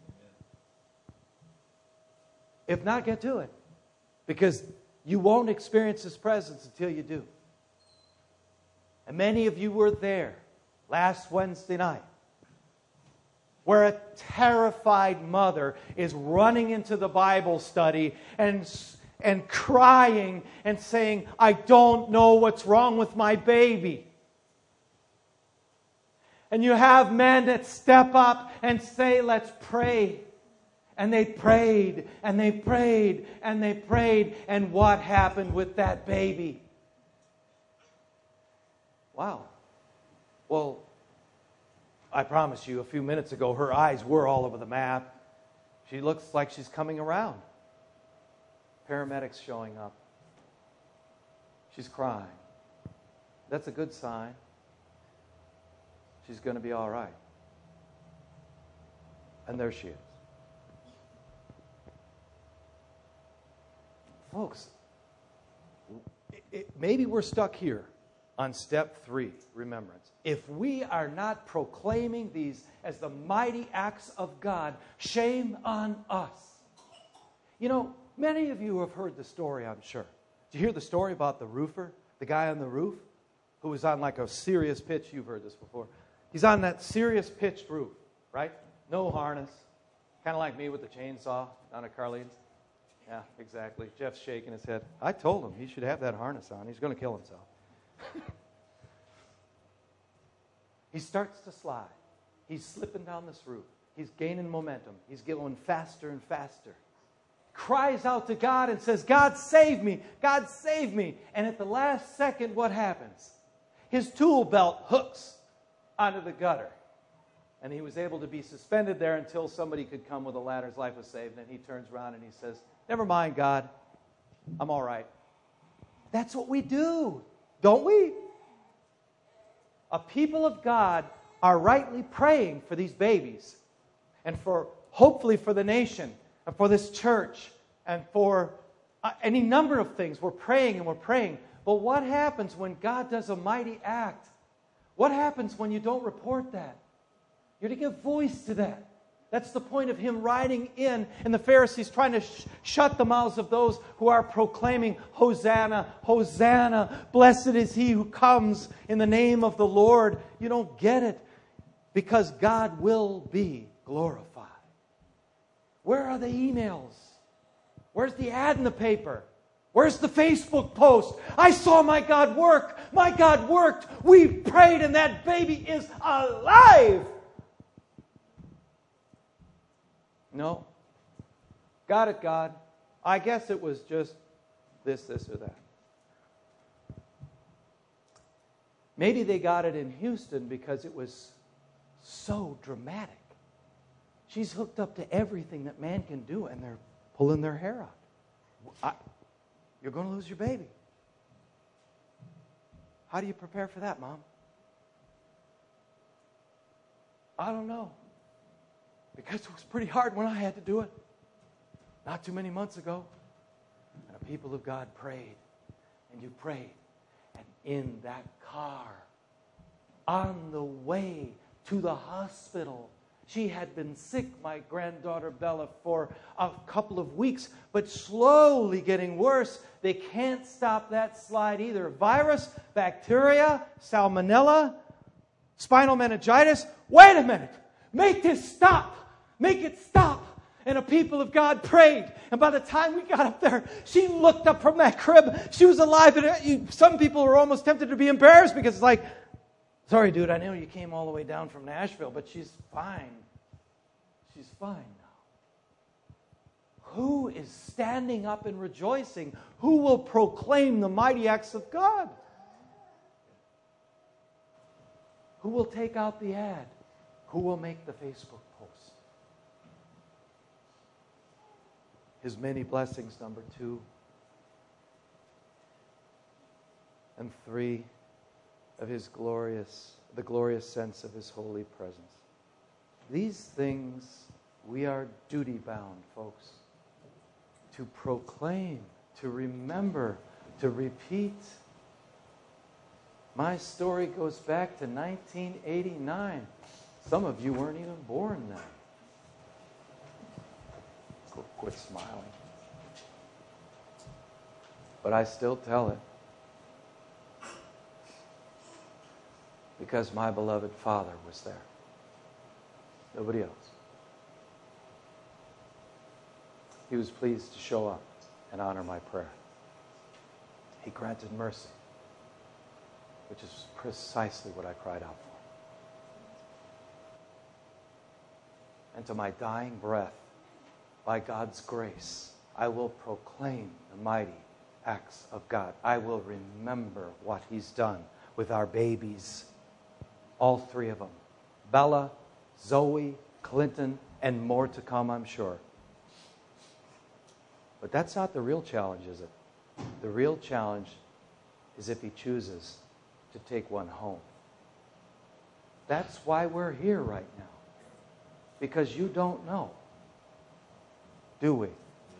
If not, get to it. Because you won't experience His presence until you do. And many of you were there last Wednesday night, where a terrified mother is running into the Bible study and, and crying and saying, I don't know what's wrong with my baby. And you have men that step up and say, let's pray. And they prayed, and they prayed, and they prayed. And what happened with that baby? Wow. Well, I promise you, a few minutes ago, her eyes were all over the map. She looks like she's coming around. Paramedics showing up. She's crying. That's a good sign. She's going to be all right. And there she is. Folks, it, it, maybe we're stuck here on step three, remembrance. If we are not proclaiming these as the mighty acts of God, shame on us. You know, many of you have heard the story, I'm sure. Did you hear the story about the roofer, the guy on the roof, who was on like a serious pitch? You've heard this before. He's on that serious pitched roof, right? No harness. Kind of like me with the chainsaw down at Carlene's. Yeah, exactly. Jeff's shaking his head. I told him he should have that harness on. He's going to kill himself. He starts to slide. He's slipping down this roof. He's gaining momentum. He's going faster and faster. Cries out to God and says, God, save me. God, save me. And at the last second, what happens? His tool belt hooks onto the gutter. And he was able to be suspended there until somebody could come with a ladder. His life was saved. And he turns around and he says, never mind, God. I'm all right. That's what we do, don't we? A people of God are rightly praying for these babies and for, hopefully, for the nation and for this church and for uh, any number of things. We're praying and we're praying. But what happens when God does a mighty act? What happens when you don't report that? You're to give voice to that. That's the point of him riding in and the Pharisees trying to sh- shut the mouths of those who are proclaiming, Hosanna, Hosanna, blessed is he who comes in the name of the Lord. You don't get it because God will be glorified. Where are the emails? Where's the ad in the paper? Where's the Facebook post? I saw my God work. My God worked. We prayed and that baby is alive. No. Got it, God. I guess it was just this, this, or that. Maybe they got it in Houston because it was so dramatic. She's hooked up to everything that man can do, and they're pulling their hair out. I, you're going to lose your baby. How do you prepare for that, Mom? I don't know. Because it was pretty hard when I had to do it. Not too many months ago. And the people of God prayed. And you prayed. And in that car, on the way to the hospital, she had been sick, my granddaughter Bella, for a couple of weeks, but slowly getting worse. They can't stop that slide either. Virus, bacteria, salmonella, spinal meningitis. Wait a minute. Make this stop. Make it stop. And the people of God prayed. And by the time we got up there, she looked up from that crib. She was alive. And some people were almost tempted to be embarrassed because it's like, sorry, dude, I know you came all the way down from Nashville, but she's fine. She's fine now. Who is standing up and rejoicing? Who will proclaim the mighty acts of God? Who will take out the ad? Who will make the Facebook post? His many blessings, number two. And three, of his glorious, the glorious sense of his holy presence. These things we are duty-bound, folks, to proclaim, to remember, to repeat. My story goes back to nineteen eighty-nine. Some of you weren't even born then. Quit smiling. But I still tell it. Because my beloved Father was there. Nobody else. He was pleased to show up and honor my prayer. He granted mercy, which is precisely what I cried out for. And to my dying breath, by God's grace, I will proclaim the mighty acts of God. I will remember what he's done with our babies. All three of them. Bella, Zoe, Clinton, and more to come, I'm sure. But that's not the real challenge, is it? The real challenge is if he chooses to to take one home. That's why we're here right now. Because you don't know. Do we?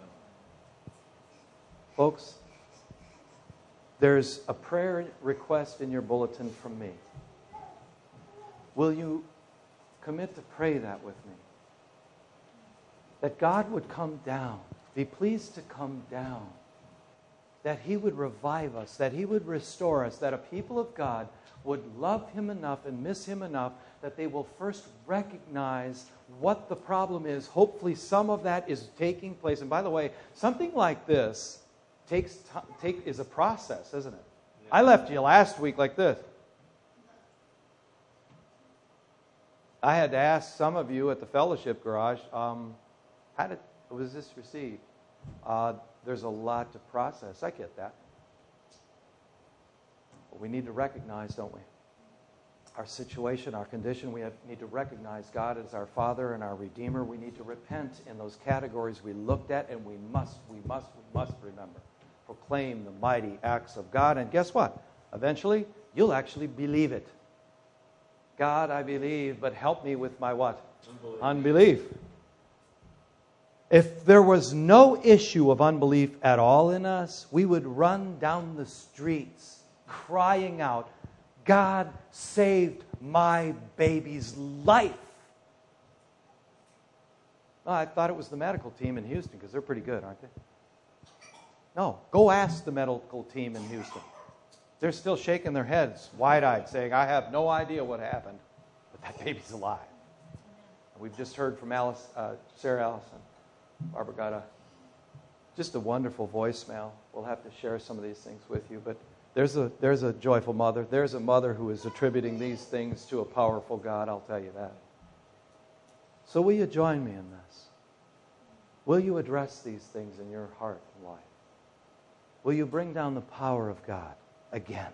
Folks, there's a prayer request in your bulletin from me. Will you commit to pray that with me? That God would come down, be pleased to come down, that He would revive us, that He would restore us, that a people of God would love Him enough and miss Him enough that they will first recognize what the problem is. Hopefully some of that is taking place. And by the way, something like this takes t- take is a process, isn't it? Yeah. I left you last week like this. I had to ask some of you at the fellowship garage, um, how did was this received? Uh, there's a lot to process. I get that. But we need to recognize, don't we? Our situation, our condition, we have, need to recognize God as our Father and our Redeemer. We need to repent in those categories we looked at, and we must, we must, we must remember. Proclaim the mighty acts of God, and guess what? Eventually, you'll actually believe it. God, I believe, but help me with my what? Unbelief. Unbelief. If there was no issue of unbelief at all in us, we would run down the streets crying out, God saved my baby's life. Oh, I thought it was the medical team in Houston because they're pretty good, aren't they? No, go ask the medical team in Houston. They're still shaking their heads, wide-eyed, saying, I have no idea what happened, but that baby's alive. And we've just heard from Alice, uh, Sarah Allison. Barbara got a, just a wonderful voicemail. We'll have to share some of these things with you, but There's a, there's a joyful mother. There's a mother who is attributing these things to a powerful God, I'll tell you that. So will you join me in this? Will you address these things in your heart and life? Will you bring down the power of God again?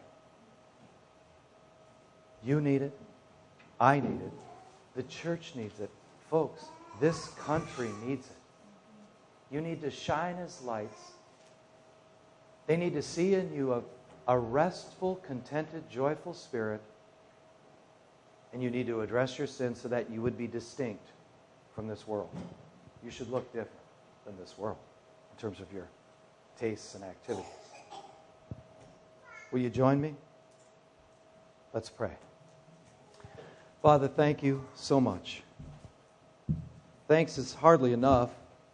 You need it. I need it. The church needs it. Folks, this country needs it. You need to shine as lights. They need to see in you a A restful, contented, joyful spirit. And you need to address your sin so that you would be distinct from this world. You should look different than this world in terms of your tastes and activities. Will you join me? Let's pray. Father, thank you so much. Thanks is hardly enough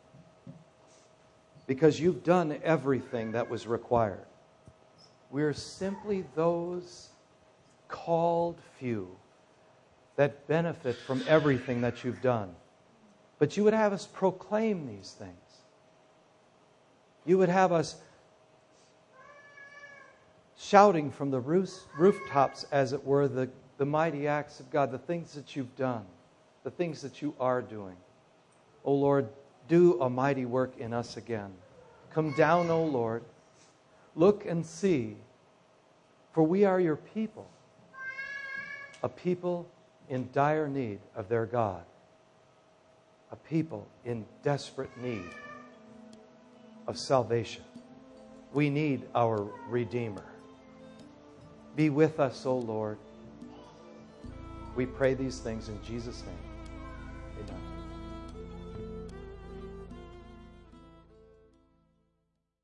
because you've done everything that was required. We're simply those called few that benefit from everything that you've done. But you would have us proclaim these things. You would have us shouting from the roofs, rooftops, as it were, the, the mighty acts of God, the things that you've done, the things that you are doing. O Lord, do a mighty work in us again. Come down, O Lord. Look and see, for we are your people, a people in dire need of their God, a people in desperate need of salvation. We need our Redeemer. Be with us, O Lord. We pray these things in Jesus' name. Amen.